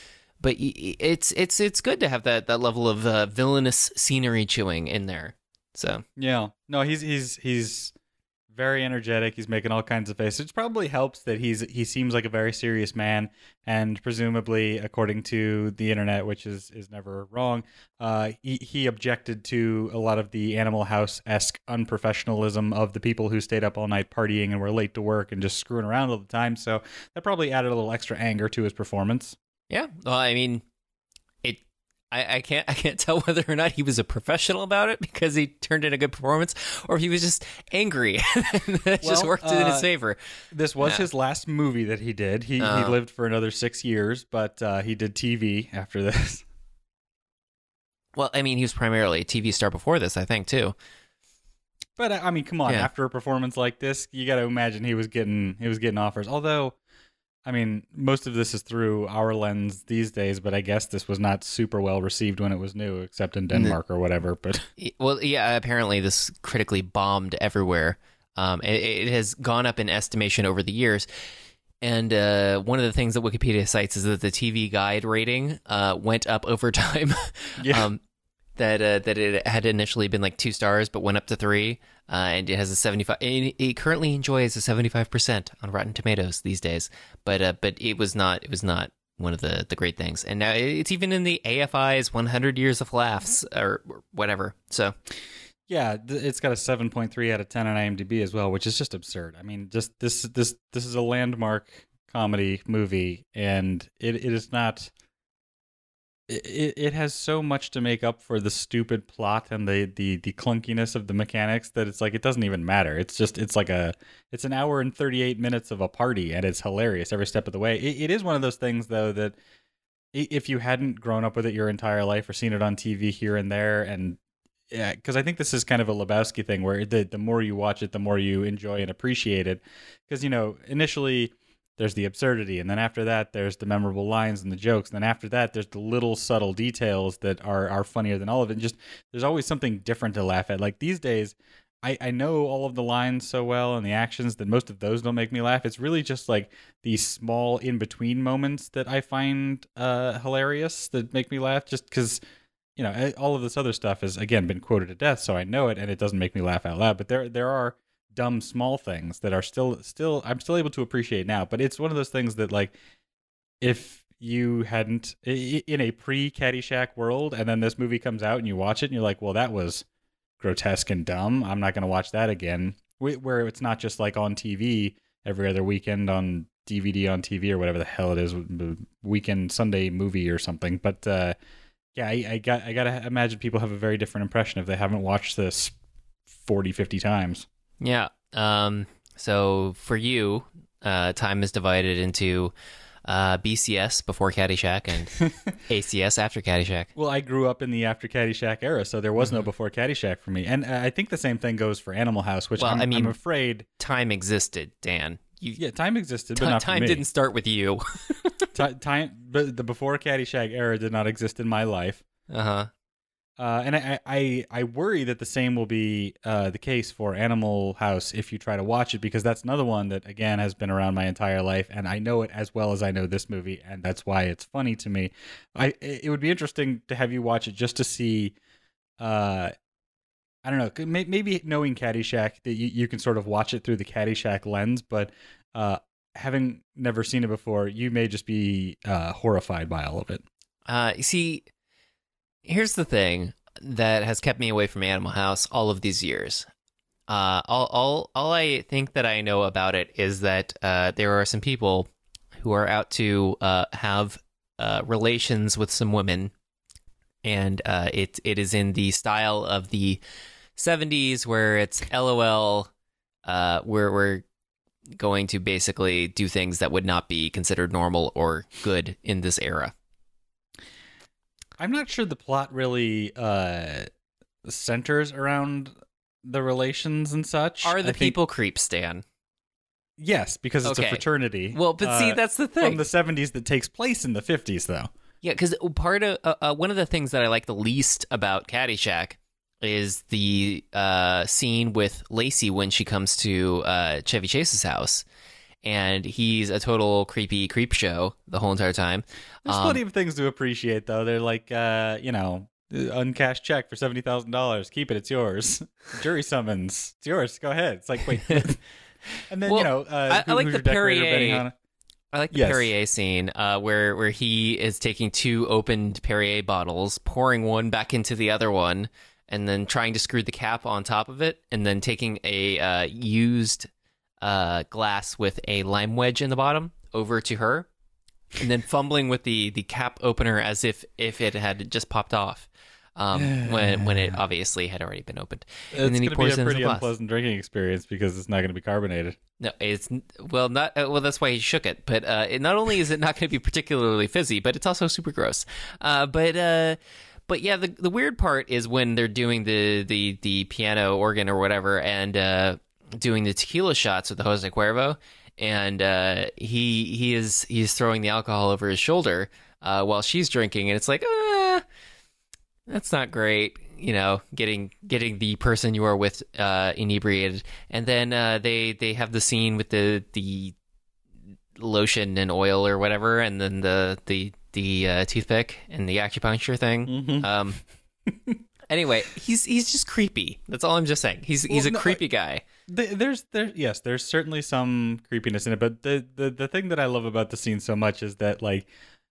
it's good to have that level of villainous scenery chewing in there. So yeah, no, he's very energetic. He's making all kinds of faces. It probably helps that he seems like a very serious man, and presumably, according to the internet, which is never wrong, he objected to a lot of the Animal House-esque unprofessionalism of the people who stayed up all night partying and were late to work and just screwing around all the time. So that probably added a little extra anger to his performance. Yeah, well, I mean, I can't tell whether or not he was a professional about it because he turned in a good performance, or if he was just angry and that just worked in his favor. This was his last movie that he did. He lived for another 6 years, but he did TV after this. Well, I mean, he was primarily a TV star before this, I think, too. But I mean, come on! Yeah. After a performance like this, you got to imagine he was getting offers. Although, I mean, most of this is through our lens these days, but I guess this was not super well received when it was new, except in Denmark or whatever. But well, yeah, apparently this critically bombed everywhere. It has gone up in estimation over the years. And one of the things that Wikipedia cites is that the TV Guide rating went up over time. Yeah. That it had initially been like 2 stars, but went up to 3, and it has a 75. It currently enjoys a 75% on Rotten Tomatoes these days, but it was not one of the great things, and now it's even in the AFI's 100 Years of Laughs or whatever. So, yeah, it's got a 7.3 out of 10 on IMDb as well, which is just absurd. I mean, just this is a landmark comedy movie, and it is not. It has so much to make up for the stupid plot and the clunkiness of the mechanics that it's like it doesn't even matter. It's an hour and 38 minutes of a party, and it's hilarious every step of the way. It is one of those things though that if you hadn't grown up with it your entire life or seen it on TV here and there, and because I think this is kind of a Lebowski thing where the more you watch it, the more you enjoy and appreciate it. Because initially there's the absurdity, and then after that, there's the memorable lines and the jokes, and then after that, there's the little subtle details that are funnier than all of it. And just there's always something different to laugh at. Like these days, I know all of the lines so well and the actions that most of those don't make me laugh. It's really just like these small in between moments that I find hilarious that make me laugh. Just because all of this other stuff has again been quoted to death, so I know it, and it doesn't make me laugh out loud. But there are dumb small things that are still I'm still able to appreciate now, but it's one of those things that like if you hadn't in a pre-Caddyshack world and then this movie comes out and you watch it and you're like, well, that was grotesque and dumb, I'm not going to watch that again, where it's not just like on TV every other weekend on DVD on TV or whatever the hell it is, weekend Sunday movie or something. But yeah, I gotta imagine people have a very different impression if they haven't watched this 40-50 times. Yeah. So for you, time is divided into BCS before Caddyshack and ACS after Caddyshack. Well, I grew up in the after Caddyshack era, so there was no before Caddyshack for me. And I think the same thing goes for Animal House, which I'm afraid time existed, Dan. Time existed, but not for me. Time didn't start with you. But the before Caddyshack era did not exist in my life. Uh-huh. And I worry that the same will be the case for Animal House if you try to watch it, because that's another one that, again, has been around my entire life, and I know it as well as I know this movie, and that's why it's funny to me. It would be interesting to have you watch it just to see I don't know, maybe knowing Caddyshack, that you can sort of watch it through the Caddyshack lens, but having never seen it before, you may just be horrified by all of it. You see, here's the thing that has kept me away from Animal House all of these years. All I think that I know about it is that there are some people who are out to have relations with some women, and it is in the style of the 70s, where it's LOL, we're going to basically do things that would not be considered normal or good in this era. I'm not sure the plot really centers around the relations and such. Are the people creeps, Stan? Yes, because it's a fraternity. Well, but see, that's the thing. From the 70s that takes place in the 50s, though. Yeah, because part of one of the things that I like the least about Caddyshack is the scene with Lacey when she comes to Chevy Chase's house, and he's a total creepy creep show the whole entire time. There's plenty of things to appreciate, though. They're like, uncashed check for $70,000. Keep it, it's yours. Jury summons, it's yours. Go ahead. It's like, wait. And then, I like the Perrier. I like the Yes. Perrier scene where he is taking two opened Perrier bottles, pouring one back into the other one, and then trying to screw the cap on top of it, and then taking a used glass with a lime wedge in the bottom over to her, and then fumbling with the cap opener as if it had just popped off. When it obviously had already been opened. And then he pours it in a pretty unpleasant drinking experience because it's not going to be carbonated. No, it's not. Well, that's why he shook it. But not only is it not going to be particularly fizzy, but it's also super gross. But yeah, the weird part is when they're doing the piano organ or whatever, and doing the tequila shots with the Jose Cuervo, and he's throwing the alcohol over his shoulder while she's drinking, and it's like, that's not great, getting the person you are with inebriated. And then they have the scene with the lotion and oil or whatever, and then the toothpick and the acupuncture thing. Mm-hmm. Anyway, he's just creepy. That's all I'm just saying. He's a creepy guy. There's certainly some creepiness in it, but the thing that I love about the scene so much is that, like,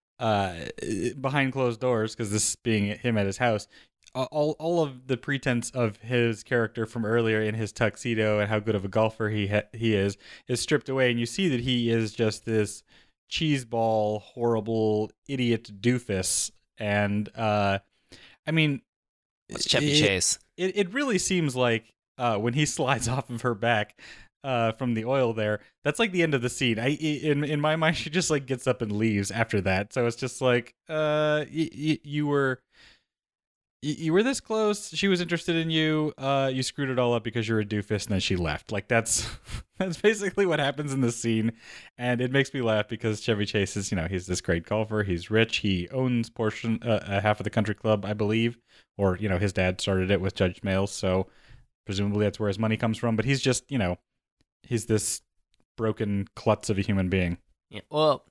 behind closed doors, because this being him at his house, all of the pretense of his character from earlier in his tuxedo and how good of a golfer he is stripped away, and you see that he is just this cheeseball, horrible idiot doofus. And I mean, it's Chevy Chase. It really seems like when he slides off of her back from the oil there, that's like the end of the scene. In my mind, she just like gets up and leaves after that. So it's just like, you were this close. She was interested in you. You screwed it all up because you're a doofus, and then she left. Like that's basically what happens in this scene, and it makes me laugh because Chevy Chase is, he's this great golfer. He's rich. He owns half of the country club, I believe, or his dad started it with Judge Males, so presumably that's where his money comes from. But he's just, he's this broken klutz of a human being. Yeah, well,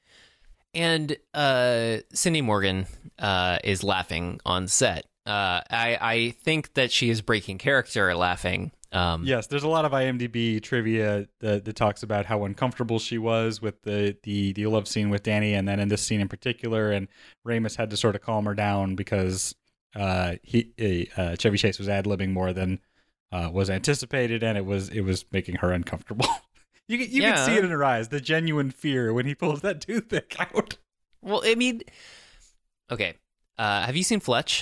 and Cindy Morgan is laughing on set. I think that she is breaking character laughing. Yes, there's a lot of IMDb trivia that talks about how uncomfortable she was with the love scene with Danny, and then in this scene in particular, and Ramis had to sort of calm her down because Chevy Chase was ad-libbing more than was anticipated, and it was making her uncomfortable. You can see it in her eyes, the genuine fear when he pulls that toothpick out. Well, I mean, okay. Have you seen Fletch?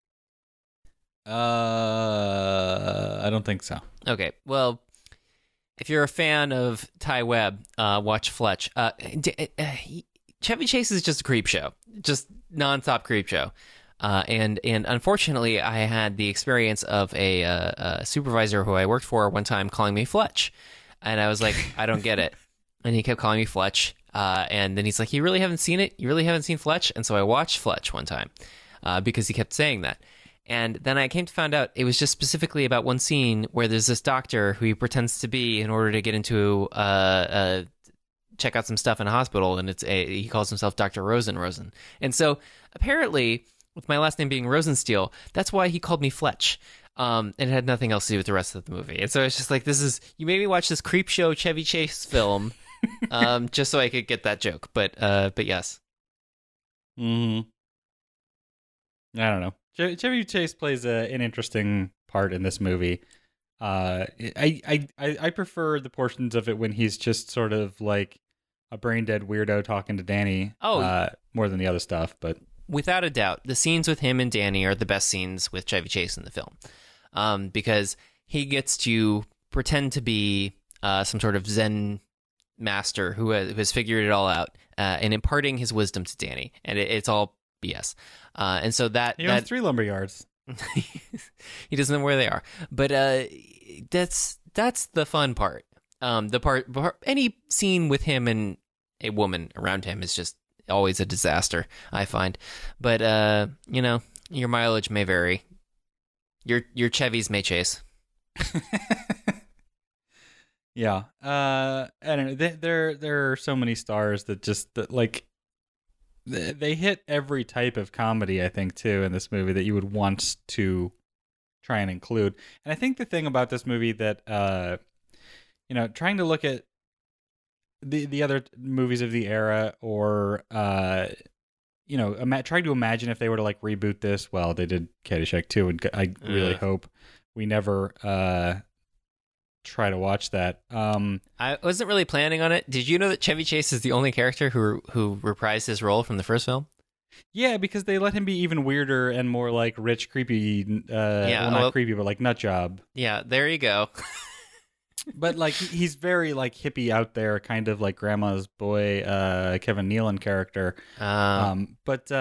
I don't think so. Okay, well, if you're a fan of Ty Webb, watch Fletch. Chevy Chase is just a creep show, just nonstop creep show. And unfortunately, I had the experience of a supervisor who I worked for one time calling me Fletch. And I was like, I don't get it. And he kept calling me Fletch. And then he's like, you really haven't seen it? You really haven't seen Fletch? And so I watched Fletch one time because he kept saying that. And then I came to find out it was just specifically about one scene where there's this doctor who he pretends to be in order to get into check out some stuff in a hospital. And he calls himself Dr. Rosen. And so apparently, with my last name being Rosensteel, that's why he called me Fletch. And it had nothing else to do with the rest of the movie. And so it's just like, you made me watch this creep show Chevy Chase film, just so I could get that joke. But yes. I don't know. Chevy Chase plays an interesting part in this movie. I prefer the portions of it when he's just sort of like a brain dead weirdo talking to Danny. More than the other stuff, but without a doubt, the scenes with him and Danny are the best scenes with Chevy Chase in the film, because he gets to pretend to be some sort of Zen master who has figured it all out, and imparting his wisdom to Danny, and it's all BS. And so that he owns 3 lumber yards. He doesn't know where they are, but that's the fun part. The part any scene with him and a woman around him is just always a disaster, I find. But your mileage may vary. Your Chevys may chase. Yeah. I don't know. There are so many stars that like they hit every type of comedy, I think, too, in this movie that you would want to try and include. And I think the thing about this movie that trying to look at the other movies of the era, or trying to imagine if they were to like reboot this. Well, they did Caddyshack 2, and I really hope we never try to watch that. I wasn't really planning on it. Did you know that Chevy Chase is the only character who reprised his role from the first film? Yeah, because they let him be even weirder and more like rich, creepy. Not creepy, but like nut job. Yeah, there you go. But like he's very like hippie out there, kind of like Grandma's Boy, Kevin Nealon character. But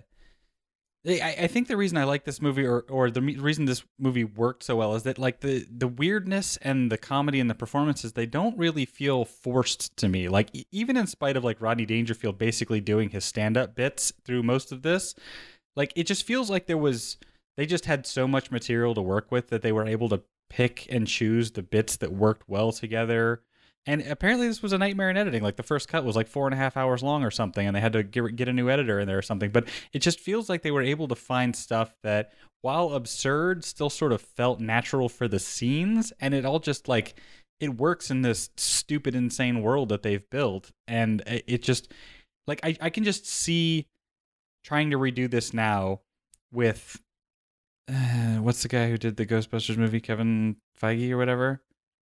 I think the reason I like this movie, or the reason this movie worked so well, is that like the weirdness and the comedy and the performances, they don't really feel forced to me. Like even in spite of like Rodney Dangerfield basically doing his stand-up bits through most of this, like it just feels like they just had so much material to work with that they were able to pick and choose the bits that worked well together. And apparently this was a nightmare in editing. Like the first cut was like 4.5 hours long or something, and they had to get a new editor in there or something. But it just feels like they were able to find stuff that, while absurd, still sort of felt natural for the scenes. And it all just like, it works in this stupid, insane world that they've built. And it just, like, I can just see trying to redo this now with, what's the guy who did the Ghostbusters movie? Kevin Feige or whatever?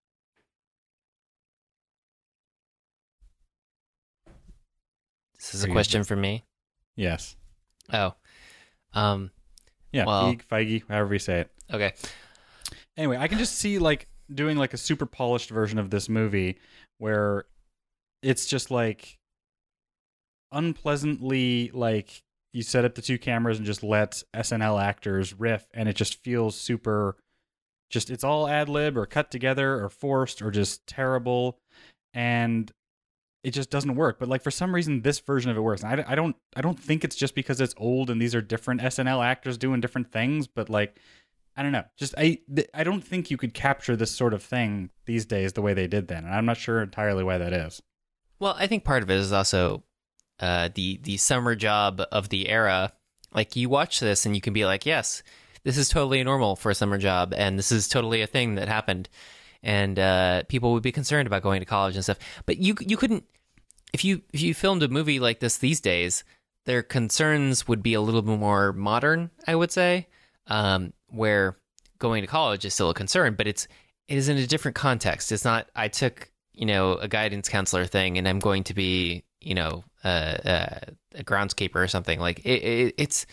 This is a question for me. Yes. Oh. Yeah, well, Feige, however you say it. Okay. Anyway, I can just see like doing like a super polished version of this movie where it's just like unpleasantly like you set up the 2 cameras and just let SNL actors riff, and it just feels super, just it's all ad lib or cut together or forced or just terrible, and it just doesn't work. But like for some reason this version of it works. And I don't think it's just because it's old and these are different SNL actors doing different things, but like I don't know. Just I don't think you could capture this sort of thing these days the way they did then. And I'm not sure entirely why that is. Well, I think part of it is also the summer job of the era. Like you watch this and you can be like, yes, this is totally normal for a summer job, and this is totally a thing that happened, and people would be concerned about going to college and stuff. But you couldn't, if you filmed a movie like this these days, their concerns would be a little bit more modern, I would say, where going to college is still a concern, but it is in a different context. It's not, I took, a guidance counselor thing and I'm going to be, a groundskeeper or something. Like it's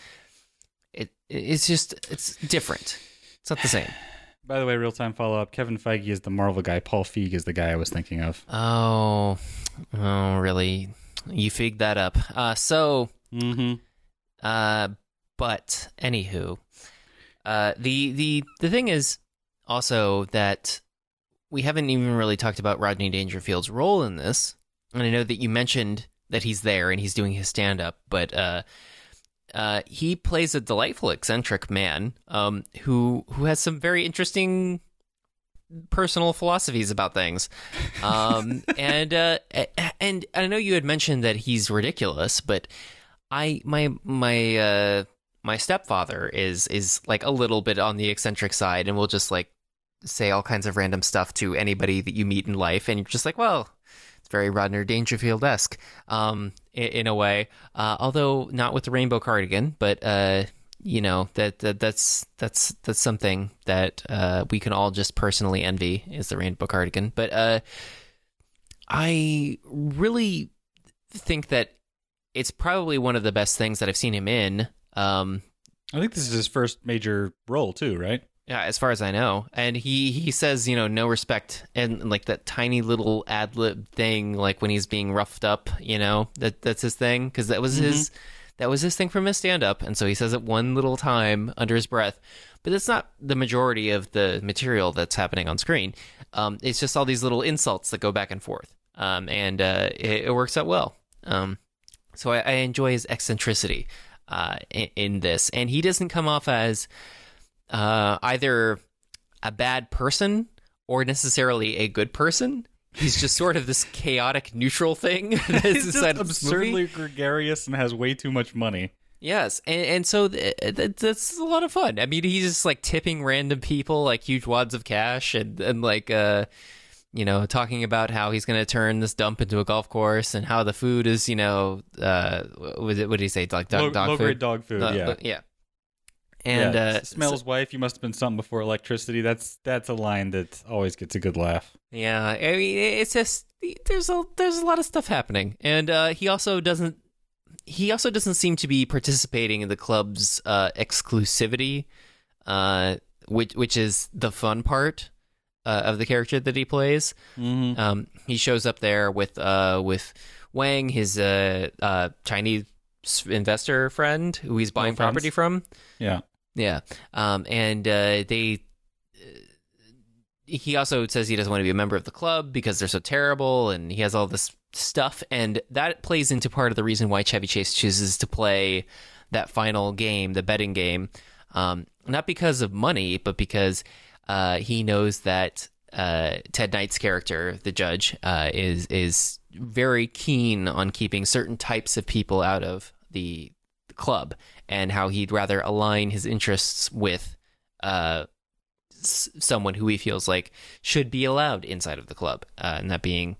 different. It's not the same. By the way, real-time follow-up, Kevin Feige is the Marvel guy. Paul Feig is the guy I was thinking of. Oh, really? You figged that up. But anywho, the thing is also that we haven't even really talked about Rodney Dangerfield's role in this. And I know that you mentioned that he's there and he's doing his stand-up, but he plays a delightful, eccentric man who has some very interesting personal philosophies about things. And I know you had mentioned that he's ridiculous, but my my stepfather is like a little bit on the eccentric side and will just like say all kinds of random stuff to anybody that you meet in life, and you're just like, well, it's very Rodney Dangerfield-esque, in a way. Although not with the rainbow cardigan, but that's something that we can all just personally envy, is the rainbow cardigan. But I really think that it's probably one of the best things that I've seen him in. I think this is his first major role too, right? Yeah, as far as I know. And he says, no respect, and like that tiny little ad lib thing, like when he's being roughed up, that's his thing, because that was his thing from his stand up, and so he says it one little time under his breath. But that's not the majority of the material that's happening on screen. It's just all these little insults that go back and forth, and it works out well. So I enjoy his eccentricity in this, and he doesn't come off as either a bad person or necessarily a good person. He's just sort of this chaotic neutral thing. He's just absurdly gregarious and has way too much money. Yes, and so that's a lot of fun. I mean, he's just like tipping random people like huge wads of cash, and like talking about how he's going to turn this dump into a golf course, and how the food is, what did he say, like dog low food? Grade dog food, yeah. And smells wife, you must have been something before electricity. That's a line that always gets a good laugh. Yeah, I mean, it's just there's a lot of stuff happening, and he also doesn't seem to be participating in the club's exclusivity, which is the fun part of the character that he plays. Mm-hmm. He shows up there with Wang, his Chinese investor friend who he's buying property from. Yeah. And he also says he doesn't want to be a member of the club because they're so terrible, and he has all this stuff, and that plays into part of the reason why Chevy Chase chooses to play that final game, the betting game, not because of money, but because he knows that Ted Knight's character, the judge, is very keen on keeping certain types of people out of the club, and how he'd rather align his interests with someone who he feels like should be allowed inside of the club, and that being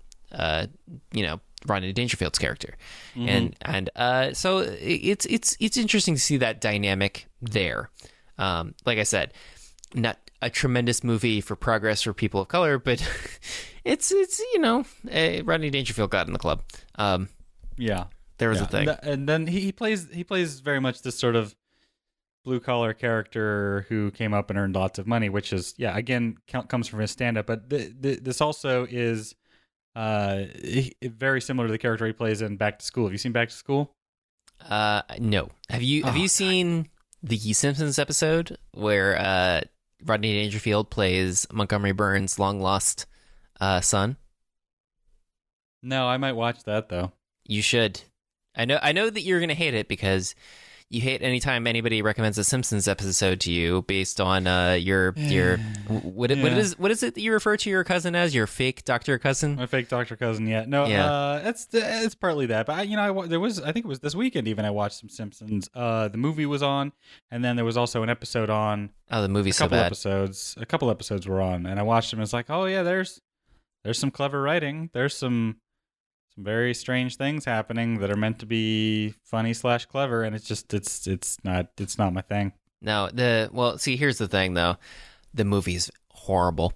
Rodney Dangerfield's character. And so it's interesting to see that dynamic there. Like I said, not a tremendous movie for progress for people of color, but it's Rodney Dangerfield got in the club. There was a thing. And then he plays very much this sort of blue collar character who came up and earned lots of money, which is again comes from his stand up, but this also is very similar to the character he plays in Back to School. Have you seen Back to School? No. Have you seen the Simpsons episode where Rodney Dangerfield plays Montgomery Burns' long lost son? No, I might watch that though. You should. I know that you're gonna hate it because you hate anytime anybody recommends a Simpsons episode to you based on your what is it that you refer to your cousin as, your fake doctor cousin? My fake doctor cousin, yeah. No, it's partly that, but I think it was this weekend even I watched some Simpsons. The movie was on, and then there was also an episode on. Oh, the movie's so bad. A couple episodes were on, and I watched them. And it's like, oh yeah, there's some clever writing. There's some very strange things happening that are meant to be funny / clever, and it's not my thing. No, here's the thing though, the movie's horrible.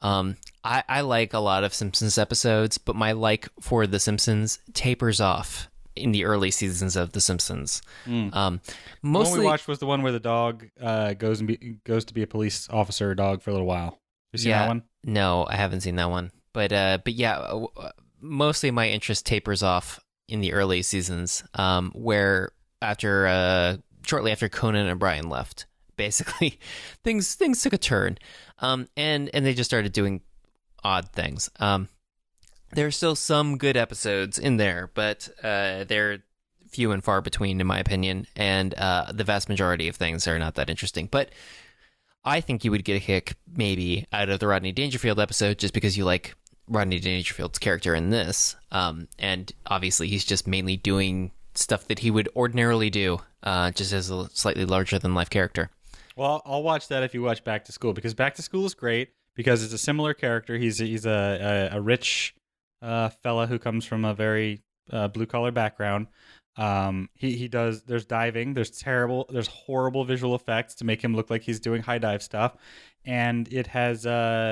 I like a lot of Simpsons episodes, but my like for The Simpsons tapers off in the early seasons of The Simpsons. Mostly, the one we watched was the one where the dog goes to be a police officer dog for a little while. You seen that one? No, I haven't seen that one. But yeah. Mostly my interest tapers off in the early seasons, where shortly after Conan O'Brien left, basically things took a turn, and they just started doing odd things. There are still some good episodes in there, but they're few and far between, in my opinion, and the vast majority of things are not that interesting. But I think you would get a kick maybe out of the Rodney Dangerfield episode just because you like Rodney Dangerfield's character in this, and obviously he's just mainly doing stuff that he would ordinarily do, just as a slightly larger than life character. Well, I'll watch that if you watch Back to School, because Back to School is great because it's a similar character. He's a rich fella who comes from a very blue collar background. There's diving, there's horrible visual effects to make him look like he's doing high dive stuff, and it has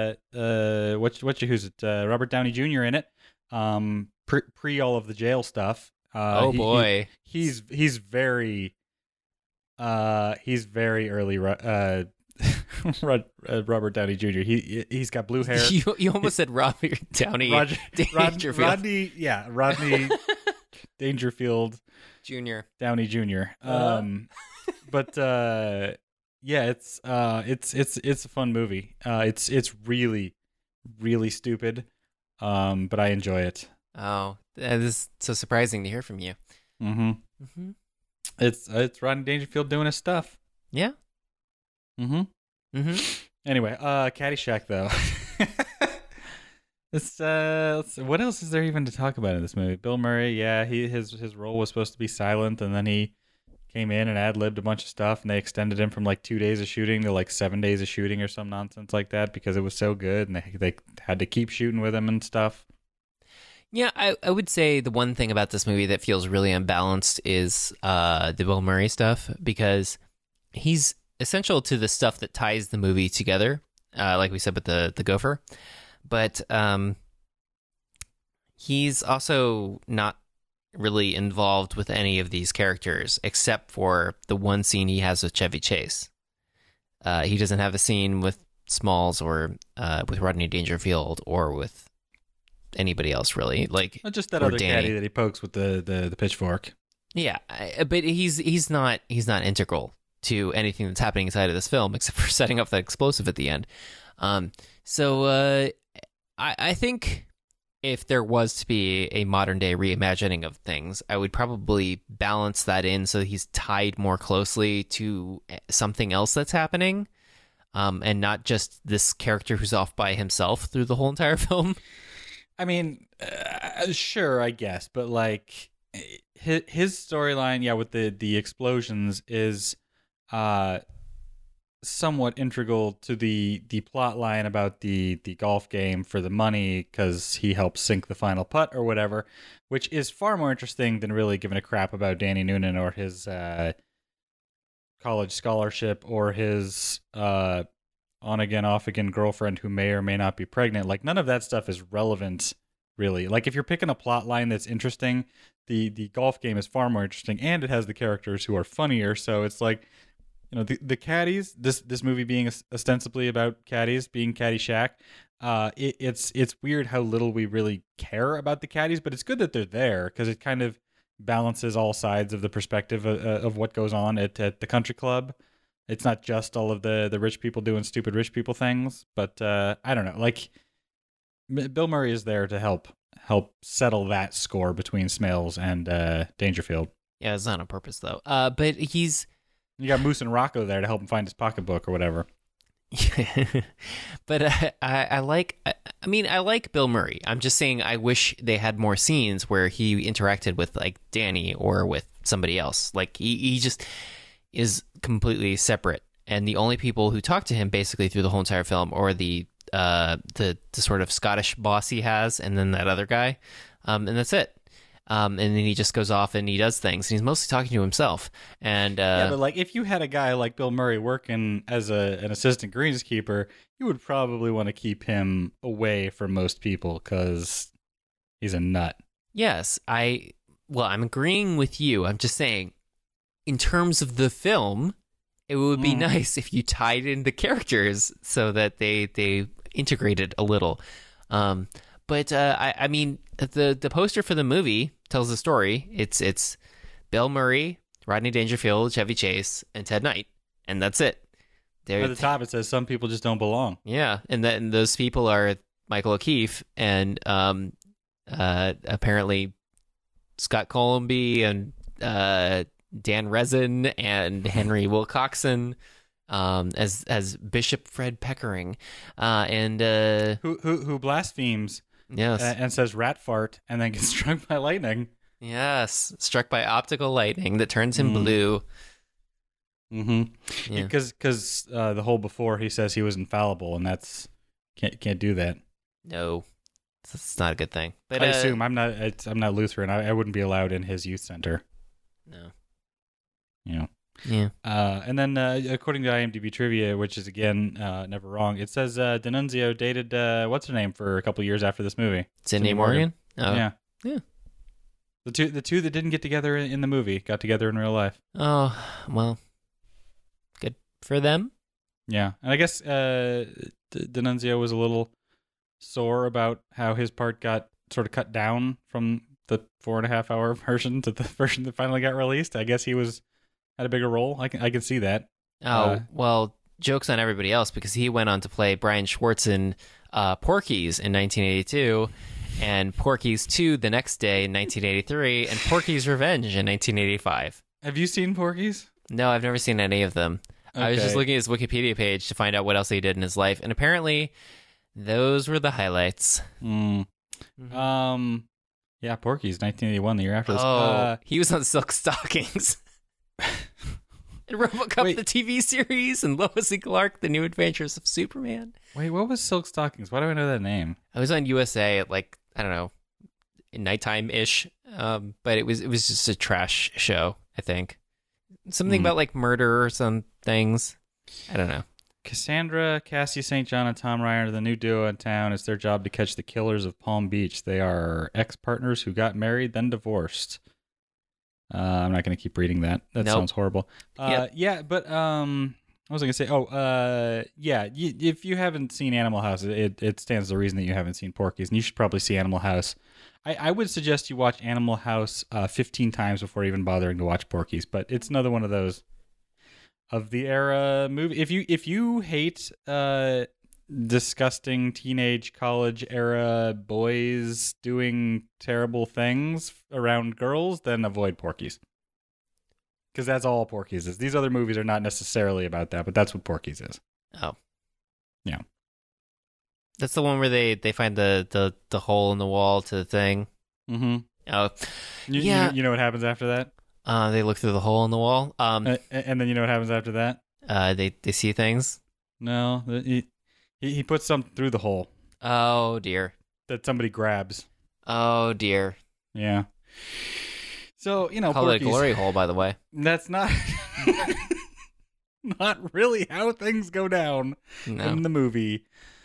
Robert Downey Jr. in it, pre all of the jail stuff. Boy, he's very early Robert Downey Jr. He's got blue hair. You almost said Robert Downey Dangerfield. Rodney Dangerfield Jr. Downey Jr. But it's a fun movie. It's really, really stupid, but I enjoy it. Oh, that is so surprising to hear from you. Mm-hmm. Mm-hmm. It's Rodney Dangerfield doing his stuff. Yeah. Mm-hmm. Mm-hmm. Anyway, Caddyshack though. What else is there even to talk about in this movie? Bill Murray, yeah, his role was supposed to be silent, and then he came in and ad-libbed a bunch of stuff, and they extended him from like 2 days of shooting to like 7 days of shooting or some nonsense like that because it was so good, and they had to keep shooting with him and stuff. Yeah, I would say the one thing about this movie that feels really unbalanced is the Bill Murray stuff, because he's essential to the stuff that ties the movie together, like we said with the gopher. But he's also not really involved with any of these characters, except for the one scene he has with Chevy Chase. He doesn't have a scene with Smalls or with Rodney Dangerfield or with anybody else, really. Like just that other caddy that he pokes with the pitchfork. Yeah, but he's not integral to anything that's happening inside of this film, except for setting up that explosive at the end. So I think if there was to be a modern day reimagining of things, I would probably balance that in so he's tied more closely to something else that's happening, and not just this character who's off by himself through the whole entire film. I mean, sure, I guess, but like his storyline, yeah, with the explosions is somewhat integral to the plot line about the golf game for the money because he helps sink the final putt or whatever, which is far more interesting than really giving a crap about Danny Noonan or his college scholarship or his on again off again girlfriend who may or may not be pregnant. Like none of that stuff is relevant really. Like if you're picking a plot line that's interesting, the golf game is far more interesting, and it has the characters who are funnier. So it's like, you know, the caddies, this movie being ostensibly about caddies, being Caddyshack, it's weird how little we really care about the caddies, but it's good that they're there because it kind of balances all sides of the perspective of what goes on at the country club. It's not just all of the rich people doing stupid rich people things, but I don't know. Like Bill Murray is there to help settle that score between Smales and Dangerfield. Yeah, it's not on purpose though. But he's. You got Moose and Rocco there to help him find his pocketbook or whatever. But I like Bill Murray. I'm just saying I wish they had more scenes where he interacted with like Danny or with somebody else. Like he just is completely separate, and the only people who talk to him basically through the whole entire film are the sort of Scottish boss he has, and then that other guy, and that's it. And then he just goes off and he does things, and he's mostly talking to himself. And yeah, but like if you had a guy like Bill Murray working as an assistant greenskeeper, you would probably want to keep him away from most people because he's a nut. Yes, I'm agreeing with you. I'm just saying, in terms of the film, it would be nice if you tied in the characters so that they integrated a little. But I mean, the poster for the movie tells the story. It's Bill Murray, Rodney Dangerfield, Chevy Chase, and Ted Knight, and that's it. At the top, it says some people just don't belong. Yeah, and those people are Michael O'Keefe and apparently Scott Columby and Dan Resin and Henry Wilcoxon. As Bishop Fred Peckering, and who blasphemes, yes, and says rat fart, and then gets struck by lightning. Yes, struck by optical lightning that turns him Mm. blue. Mm-hmm. Yeah. Because the whole before he says he was infallible, and that's can't do that. No, it's not a good thing. But I assume I'm not Lutheran. I wouldn't be allowed in his youth center. no. You know. Yeah. And then according to IMDb trivia, which is again never wrong, it says D'Annunzio dated what's her name for a couple years after this movie. Sydney Morgan? Oh. Yeah. Yeah. The two that didn't get together in the movie got together in real life. Oh, well, good for them. Yeah, and I guess D'Annunzio was a little sore about how his part got sort of cut down from the 4.5 hour version to the version that finally got released. I guess he had a bigger role. I can see that. Oh, well, joke's on everybody else because he went on to play Brian Schwartz in Porky's in 1982 and Porky's 2 the next day in 1983 and Porky's Revenge in 1985. Have you seen Porky's? No, I've never seen any of them. I was just Okay. looking at his Wikipedia page to find out what else he did in his life, and apparently those were the highlights. Mm. Mhm. Yeah, Porky's 1981, the year after this. Oh, he was on Silk Stockings. And RoboCop, Wait. the TV series, and Lois and Clark, The New Adventures of Superman. Wait, what was Silk Stockings? Why do I know that name? I was on USA at like, I don't know, nighttime-ish, but it was just a trash show, I think. Something about like murder or some things. I don't know. Cassandra, Cassie St. John, and Tom Ryan are the new duo in town. It's their job to catch the killers of Palm Beach. They are ex-partners who got married, then divorced. I'm not going to keep reading that. That Nope. sounds horrible. Yep. Yeah, but what was I going to say? If you haven't seen Animal House, it stands to reason that you haven't seen Porky's, and you should probably see Animal House. I would suggest you watch Animal House 15 times before even bothering to watch Porky's, but it's another one of those of the era movie. If you hate disgusting teenage college era boys doing terrible things around girls, then avoid Porky's. Because that's all Porky's is. These other movies are not necessarily about that, but that's what Porky's is. Oh. Yeah. That's the one where they find the hole in the wall to the thing. Mm-hmm. Oh, You know what happens after that? they look through the hole in the wall. And then you know what happens after that? They see things. No, he puts something through the hole Oh dear. that somebody grabs. Oh dear. Yeah. So, Call it a Porky's, glory hole, by the way. that's not not really how things go down No. in the movie.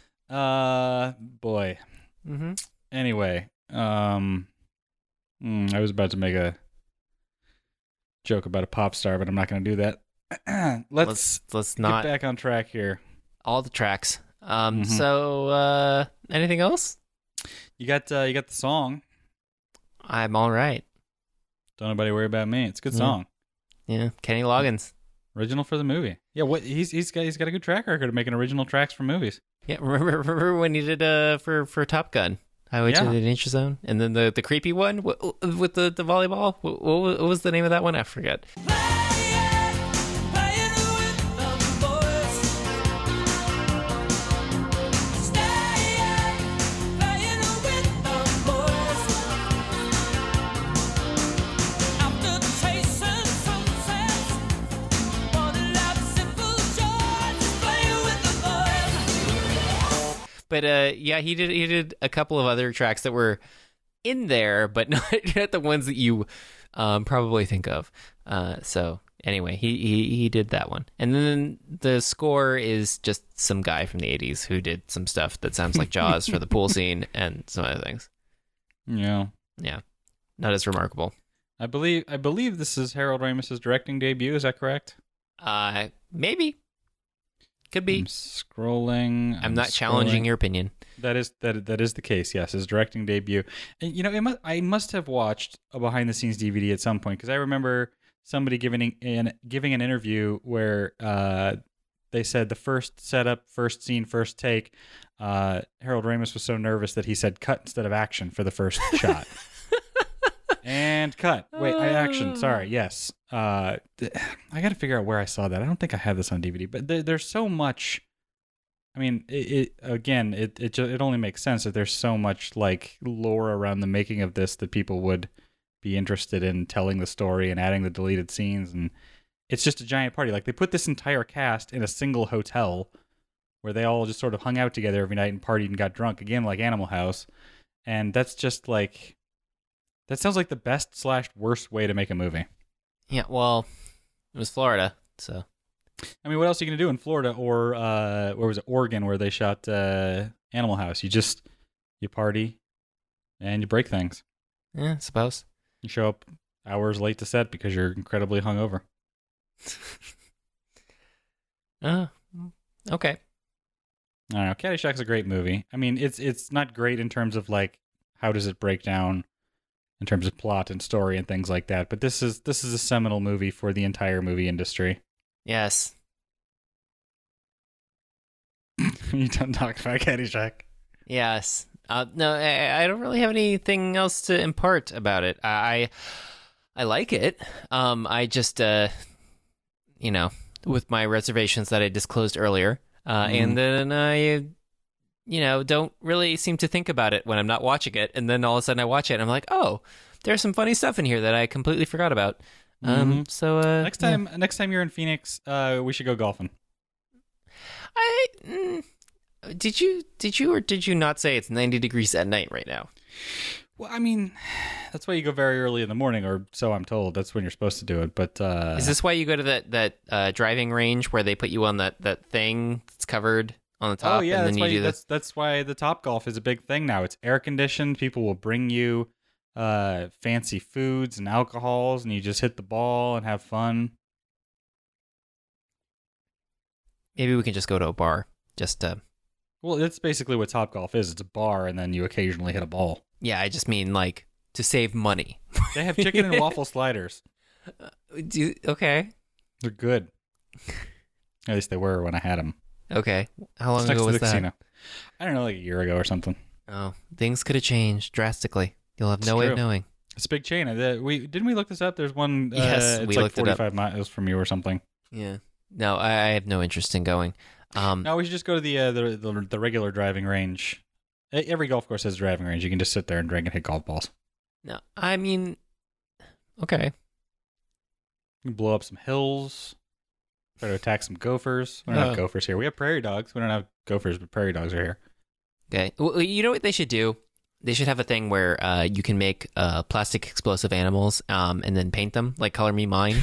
Boy. Mm-hmm. Anyway, I was about to make a joke about a pop star, but I'm not going to do that. Let's Let's get not back on track here. all the tracks. Mhm. So anything else? You got the song. I'm all right. Don't nobody worry about me. It's a good Yeah. song. Yeah, Kenny Loggins. Original for the movie. Yeah, what he's got a good track record of making original tracks for movies. Yeah, remember when he did for Top Gun, Highway to Yeah. the Danger Zone, and then the creepy one with the volleyball. What was the name of that one? I forget. But yeah, he did a couple of other tracks that were in there, but not the ones that you probably think of. So anyway, he did that one, and then the score is just some guy from the '80s who did some stuff that sounds like Jaws for the pool scene and some other things. Yeah. Yeah, not as remarkable. I believe this is Harold Ramis's directing debut. Is that correct? Maybe could be. I'm scrolling. I'm not challenging your opinion. That is the case. Yes, his directing debut. And I must have watched a behind the scenes DVD at some point because I remember somebody giving an interview where they said the first setup, first scene, first take. Harold Ramis was so nervous that he said cut instead of action for the first shot. And cut. Wait, action. Sorry. Yes. I got to figure out where I saw that. I don't think I have this on DVD, but there's so much. I mean, it only makes sense that there's so much like lore around the making of this that people would be interested in telling the story and adding the deleted scenes. And it's just a giant party. Like, they put this entire cast in a single hotel where they all just sort of hung out together every night and partied and got drunk, again, like Animal House. And that's just like, that sounds like the best/worst way to make a movie. Yeah, well, it was Florida, so. I mean, what else are you going to do in Florida or, where was it, Oregon, where they shot Animal House? You party and you break things. Yeah, I suppose. You show up hours late to set because you're incredibly hungover. Okay. I don't know. Caddyshack's a great movie. I mean, it's not great in terms of like how does it break down in terms of plot and story and things like that. But this is a seminal movie for the entire movie industry. Yes. You done talked about Caddyshack? Yes. No, I don't really have anything else to impart about it. I like it. I just, with my reservations that I disclosed earlier, and then I, don't really seem to think about it when I'm not watching it. And then all of a sudden I watch it and I'm like, oh, there's some funny stuff in here that I completely forgot about. So next time you're in Phoenix, we should go golfing. Did you or did you not say it's 90 degrees at night right now? Well, I mean, that's why you go very early in the morning, or so I'm told. That's when you're supposed to do it. But is this why you go to that driving range where they put you on that thing that's covered on the top? Oh yeah, and then that's why the Topgolf is a big thing now. It's air conditioned. People will bring you fancy foods and alcohols, and you just hit the ball and have fun. Maybe we can just go to a bar. Well, that's basically what Topgolf is. It's a bar, and then you occasionally hit a ball. Yeah, I just mean like to save money. They have chicken and waffle sliders. Okay. They're good. At least they were when I had them. Okay. How long ago was that? Casino. I don't know, like a year ago or something. Oh, things could have changed drastically. You'll have no way of knowing. It's a big chain. Didn't we look this up? There's one. Yes, it's we like looked it up. 45 miles from you or something. Yeah. No, I have no interest in going. No, we should just go to the regular driving range. Every golf course has a driving range. You can just sit there and drink and hit golf balls. No, I mean, okay. You can blow up some hills. Try to attack some gophers. We don't have gophers here. We have prairie dogs. We don't have gophers, but prairie dogs are here. Okay. Well, you know what they should do? They should have a thing where you can make plastic explosive animals and then paint them, like Color Me Mine.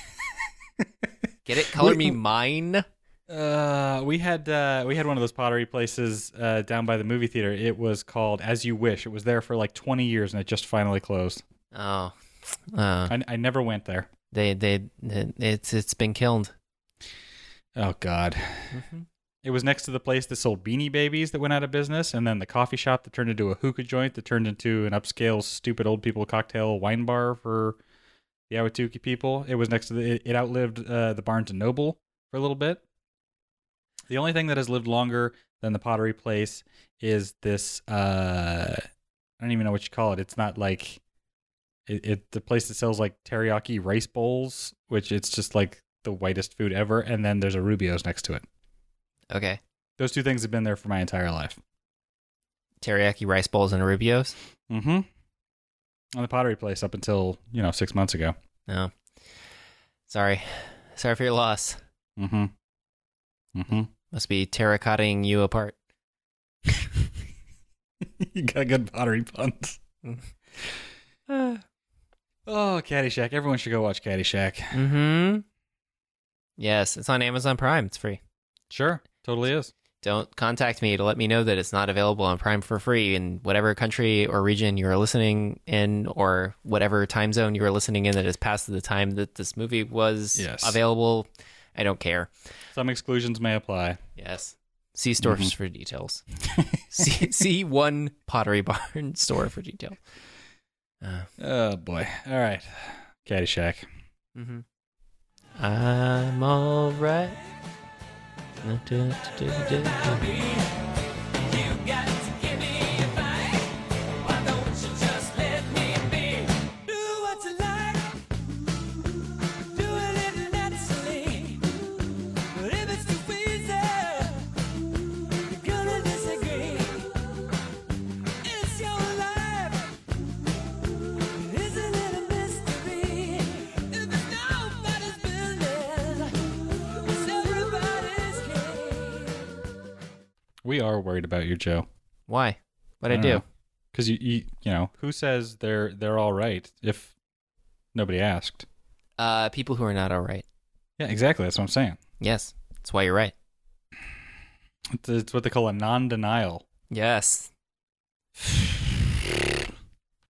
Get it? Color Me Mine? We had one of those pottery places down by the movie theater. It was called As You Wish. It was there for like 20 years and it just finally closed. Oh, I never went there. It's been killed. Oh God. Mm-hmm. It was next to the place that sold Beanie Babies that went out of business, and then the coffee shop that turned into a hookah joint that turned into an upscale, stupid old people cocktail wine bar for the Ahwatukee people. It was next to it outlived the Barnes and Noble for a little bit. The only thing that has lived longer than the pottery place is this, I don't even know what you call it. It's not like, the place that sells like teriyaki rice bowls, which it's just like the whitest food ever, and then there's a Rubio's next to it. Okay. Those two things have been there for my entire life. Teriyaki rice bowls and Rubio's? Mm-hmm. On the pottery place up until, 6 months ago. No. Sorry for your loss. Mm-hmm. Mm-hmm. Must be terracotting you apart. You got good pottery puns. Oh, Caddyshack. Everyone should go watch Caddyshack. Mm-hmm. Yes, it's on Amazon Prime. It's free. Sure, totally is. Don't contact me to let me know that it's not available on Prime for free in whatever country or region you are listening in, or whatever time zone you are listening in that is past the time that this movie was available. I don't care. Some exclusions may apply. Yes. See stores for details. see one Pottery Barn store for detail. Oh, boy. All right. Caddyshack. Mm-hmm. I'm all right. We are worried about you, Joe. Why? What'd I do? Because you know, who says they're all right if nobody asked? People who are not all right. Yeah, exactly. That's what I'm saying. Yes, that's why you're right. It's what they call a non-denial. Yes.